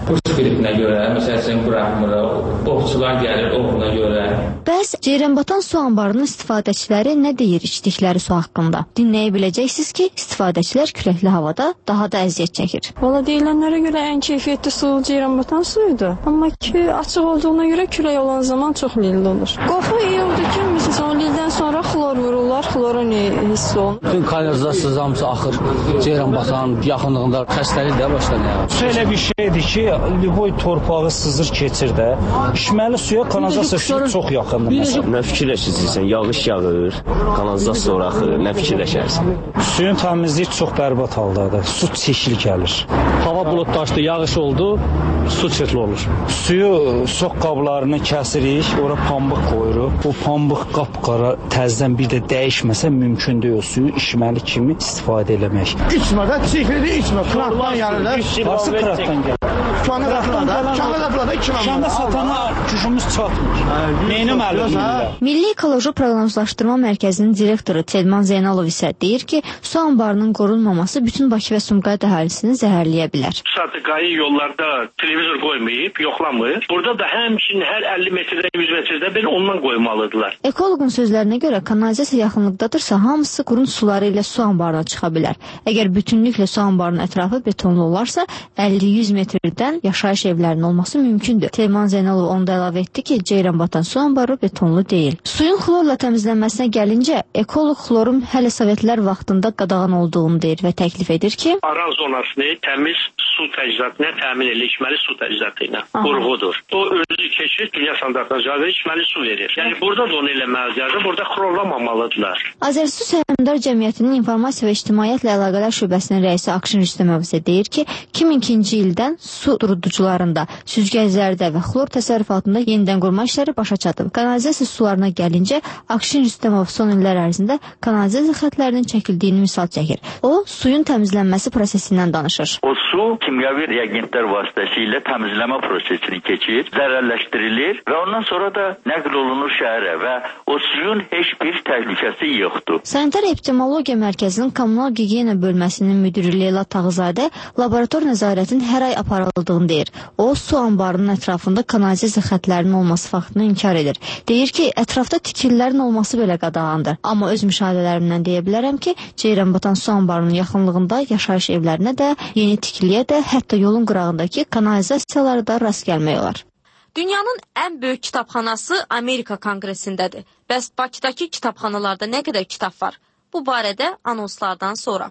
Bu skriptinə görə, məsələn, buraxmır, ovçular gəlir oğluna görə. Bəs Ceyranbatan su anbarının istifadəçiləri nə deyir içdikləri su haqqında? Dinləyə biləcəksiniz ki, istifadəçilər küləkli havada daha da əziyyət çəkir. Valla deyilənlərə görə ən keyfiyyətli su Ceyranbatan suyudur. Amma ki, açıq olduğuna görə külək olan zaman çox lilli olur. Qorxu iyi oldu ki, məsələn, lildən sonra xlor vururlar, xlorun hiss olunur. Bütün kanalizasiya hamısı axır. Ceyranbatan yaxınlığında xəstəlik də başlanır. Su elə bir şeydir ki, liboy torpağı sızır keçir də. İçməli suya kanalizasiya suyu çox yaxındır. Məsələn, nə fikirləşirsən? Yağış yağır, kanalizasiya ora axır, nə fikirləşərsən? Suyun təmizliyi çox bərbad haldadır. Su çirkli gəlir. Hava buludlaşdı, yağış oldu, su çirkli olur. Suyu soq qablarını kəsirik, ora pambıq qoyuruq. O pambıq qapqara təzədən bir də dəyişməsə mümkün deyil. Suyu içməli kimi istifadə eləmək. İçmə də, çirkli içmə. Krandan gəlirlər. Hansı krandan gəlir? Krandan gəlir. Şanda satana gücümüz çatmır. Neynəməli deyirlər? Milli Ekoloji Proqnozlaşdırma Mərkəzinin direktoru Telman Zeynalov isə deyir ki, su anbarının qorunmaması bütün Bakı və Sumqayıt əhalisini zəhərləyə bilər. Satıqayı yollarda televizor qoymayıb, yoxlamır. Burada da həmçinin hər əlli metrdə, yüz metrdə bir ondan qoymalıdırlar. Ekoloqun sözlərinə görə kanalizasiya yaxınlıqdadırsa, hamısı qurun suları ilə su anbarına çıxa bilər. Əgər bütünlüklə su anbarının ətrafı betonlu olarsa, əlli yüz metrdən yaşayış evlərinin olması mümkündür. Telman Zeynalov onu da əlavə etdi ki, Ceyranbatan su anbarı betonlu deyil. Suyun xlorla təmizlənməsinə gəlincə, ekoloq xlorun hələ Sovetlər vaxtında qadağan olduğunu deyir və təklif edir ki, Aran zonasını təmiz su təchizatına təmin edilir, içməli su təchizatı ilə qurğudur. O özü keçir, dünya standartına cavab içməli su verir. Yəni burada da onu eləməlidirlər, burada xlorlamamalıdırlar. Azərsu Səhmdar Cəmiyyətinin İnformasiya və İctimaiyyətlə Əlaqələr Şöbəsinin rəisi Akşin Rüstəmov isə deyir ki, iki min ikinci ildən su duruducularında, süzgəclərdə və xlor təsərrüfatında yenidən qurma işləri başa çatıb. Kanalizasiya sularına gəlincə, Akşin Rüstəmov son illər ərzində kanalizasiya xətlərinin çəkildiyini misal çəkir. O, suyun təmizlənməsi prosesindən danışır. O su kimyəvi reagentlər vasitəsilə təmizləmə prosesini keçir, zərərləşdirilir və ondan sonra da nəql olunur şəhərə və o suyun heç bir təhlükəsi yoxdur. Sanitar Epidemiologiya Mərkəzinin Kommunal Gigiyena bölməsinin müdiri Leyla Tağızadə laborator nəzarətin hər ay aparıldığını deyir. O, su anbarının ətrafında kanalizasiya xətlərinin olması faktını inkar edir. Deyir ki, ətrafda tikililərin olması belə qadağandır. Amma öz müşahidələrimdən deyə bilərəm ki, Ceyranbatan su anbarının yaxınlığında yaşayış evlərinə də, yeni tikiliyə də, hətta yolun qırağındakı kanalizasiyalara da rast gəlmək olar. Dünyanın ən böyük kitabxanası Amerika Konqresindədir. Bəs Bakıdakı kitabxanalarda nə qədər kitab var? Bu barədə anonslardan sonra.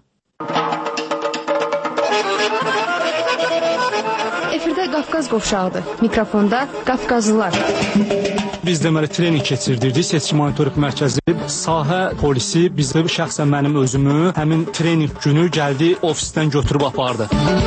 Efirdə Qafqaz qovşağıdır. Mikrofonda Qafqazlılar. Biz deməli trening keçirdirdik. Seçki monitorinq mərkəzi, sahə polisi bizdə şəxsən mənim özümü həmin trening günü gəldi ofisdən götürüb apardı.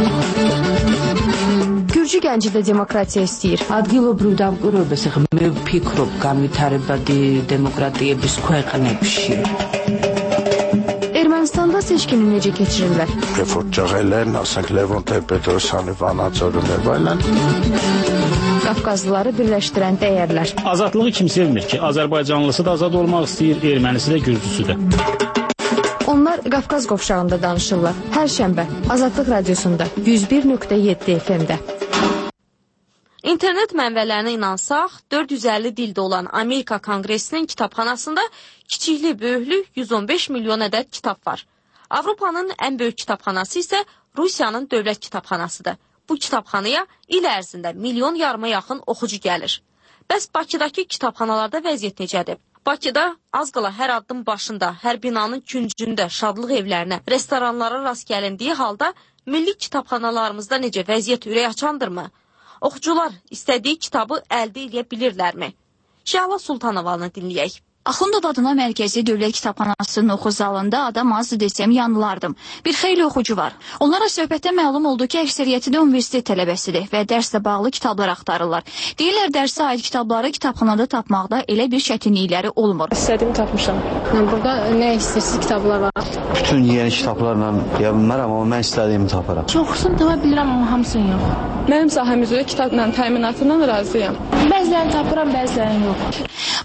Gürcü gənci də demokratiya istəyir. ადგილობრივ დამკვირვებელს ახლა მე ვფიქრობ განვითარებადი დემოკრატიების ქვეყნებში. Ermənistanda seçkini necə keçirirlər? Reformçağել են, ասենք Լևոն Տեր-Պետրոսյանի վանաձորն եւ այլն. Qafqazlıları birləşdirən dəyərlər. Azadlığı kim sevmir ki? Azərbaycanlısı da azad olmaq istəyir, ermənisi də, gürcüsü də. Onlar Qafqaz qovşağında danışırlar. Hər şənbə Azadlıq radiosunda yüz bir nöqtə yeddi F M-də. İnternet mənbələrinə inansaq, dörd yüz əlli dildə olan Amerika Konqresinin kitabxanasında kiçikli, böyüklü yüz on beş milyon ədəd kitab var. Avropanın ən böyük kitabxanası isə Rusiyanın dövlət kitabxanasıdır. Bu kitabxanaya il ərzində milyon yarıma yaxın oxucu gəlir. Bəs Bakıdakı kitabxanalarda vəziyyət necədir? Bakıda az qala hər addım başında, hər binanın küncündə, şadlıq evlərinə, restoranlara rast gəlindiyi halda milli kitabxanalarımızda necə vəziyyət ürək açandırmı? Oxucular istədiyi kitabı əldə edə bilirlərmi? Şəhla Sultanovanı dinləyək. Axundov adına mərkəzi dövlət kitabxanasının oxu zalında adam az desəm yanılardım. Bir xeyli oxucu var. Onlara söhbətdə məlum oldu ki, əksəriyyəti də universitet tələbəsidir və dərslə bağlı kitablar axtarırlar. Deyirlər, dərsə aid kitabları kitabxanada tapmaqda elə bir çətinlikləri olmur. İstədiyimi tapmışam. Burada nə istəyirsiniz kitablar var? Bütün yeni kitablarla deyə bilmərəm, amma mən istədiyimi taparam. Çoxsunu tapa bilirəm, amma hamısını yox. Mənim sahəm üzrə kitabla təminatından razıyam. Bəzilərini tapıram, bəzilərini yox.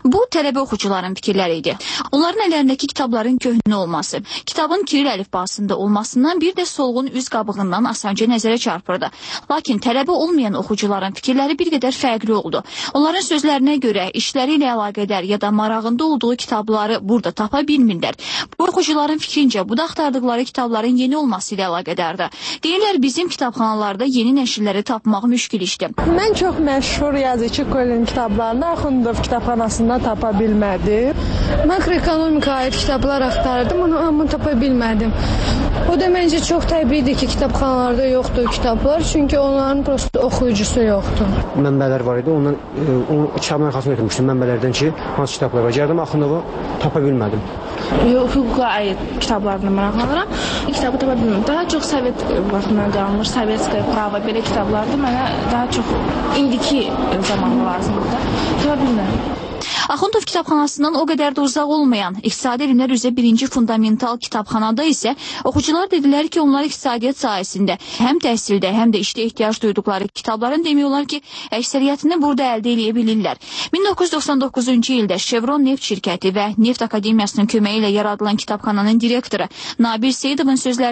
Bu tələbə oxucuların fikirləri idi. Onların əllərindəki kitabların köhnə olması, kitabın kiril əlifbasında olmasından bir də solğun üz qabığından asanca nəzərə çarpırdı. Lakin tələbə olmayan oxucuların fikirləri bir qədər fərqli oldu. Onların sözlərinə görə işləri ilə əlaqədar ya da marağında olduğu kitabları burada tapa bilmirlər. Bu oxucuların fikrincə bu da axtardıqları kitabların yeni olması ilə əlaqədardır. Deyirlər bizim kitabxanalarda yeni nəşrləri tapmaq müşkül işdir. Mən çox məşhur yazıcı Kolin kitablarını Axundov kitabxanasında tapa bilmədim. Makroekonomika aid kitablar axtardım, onu amma tapa bilmədim. O da məncə çox təbiidir ki, kitabxanalarda yoxdur kitablar, çünki onların prosto oxuyucusu yoxdur. Mənbələr var idi, ondan e, onu kitabın arxasına götürmüşdüm mənbələrdən ki, hansı kitablar var. Gəldim Axundova tapa bilmədim. Hüquqa aid kitablarına maraqlanıram. Kitabı tapa bilmirəm. Daha çox Sovet vaxtından qalmış, Sovetskaya prava belə kitablardır. Mənə daha çox indiki zamanı lazımdır da. Tapa bilmirəm. Axundov kitabxanasından o qədər də uzaq olmayan İqtisadi Elmlər üzrə birinci fundamental kitabxanada isə oxucular dedilər ki, onlar iqtisadiyyat sahəsində həm təhsildə, həm də işdə ehtiyac duyduqları kitabların demək olar ki, əksəriyyətini burada əldə edə bilirlər. min doqquz yüz doxsan doqquzuncu ildə Chevron neft şirkəti və Neft Akademiyasının köməyi ilə yaradılan kitabxananın direktoru Nabil Seyidovun sözləri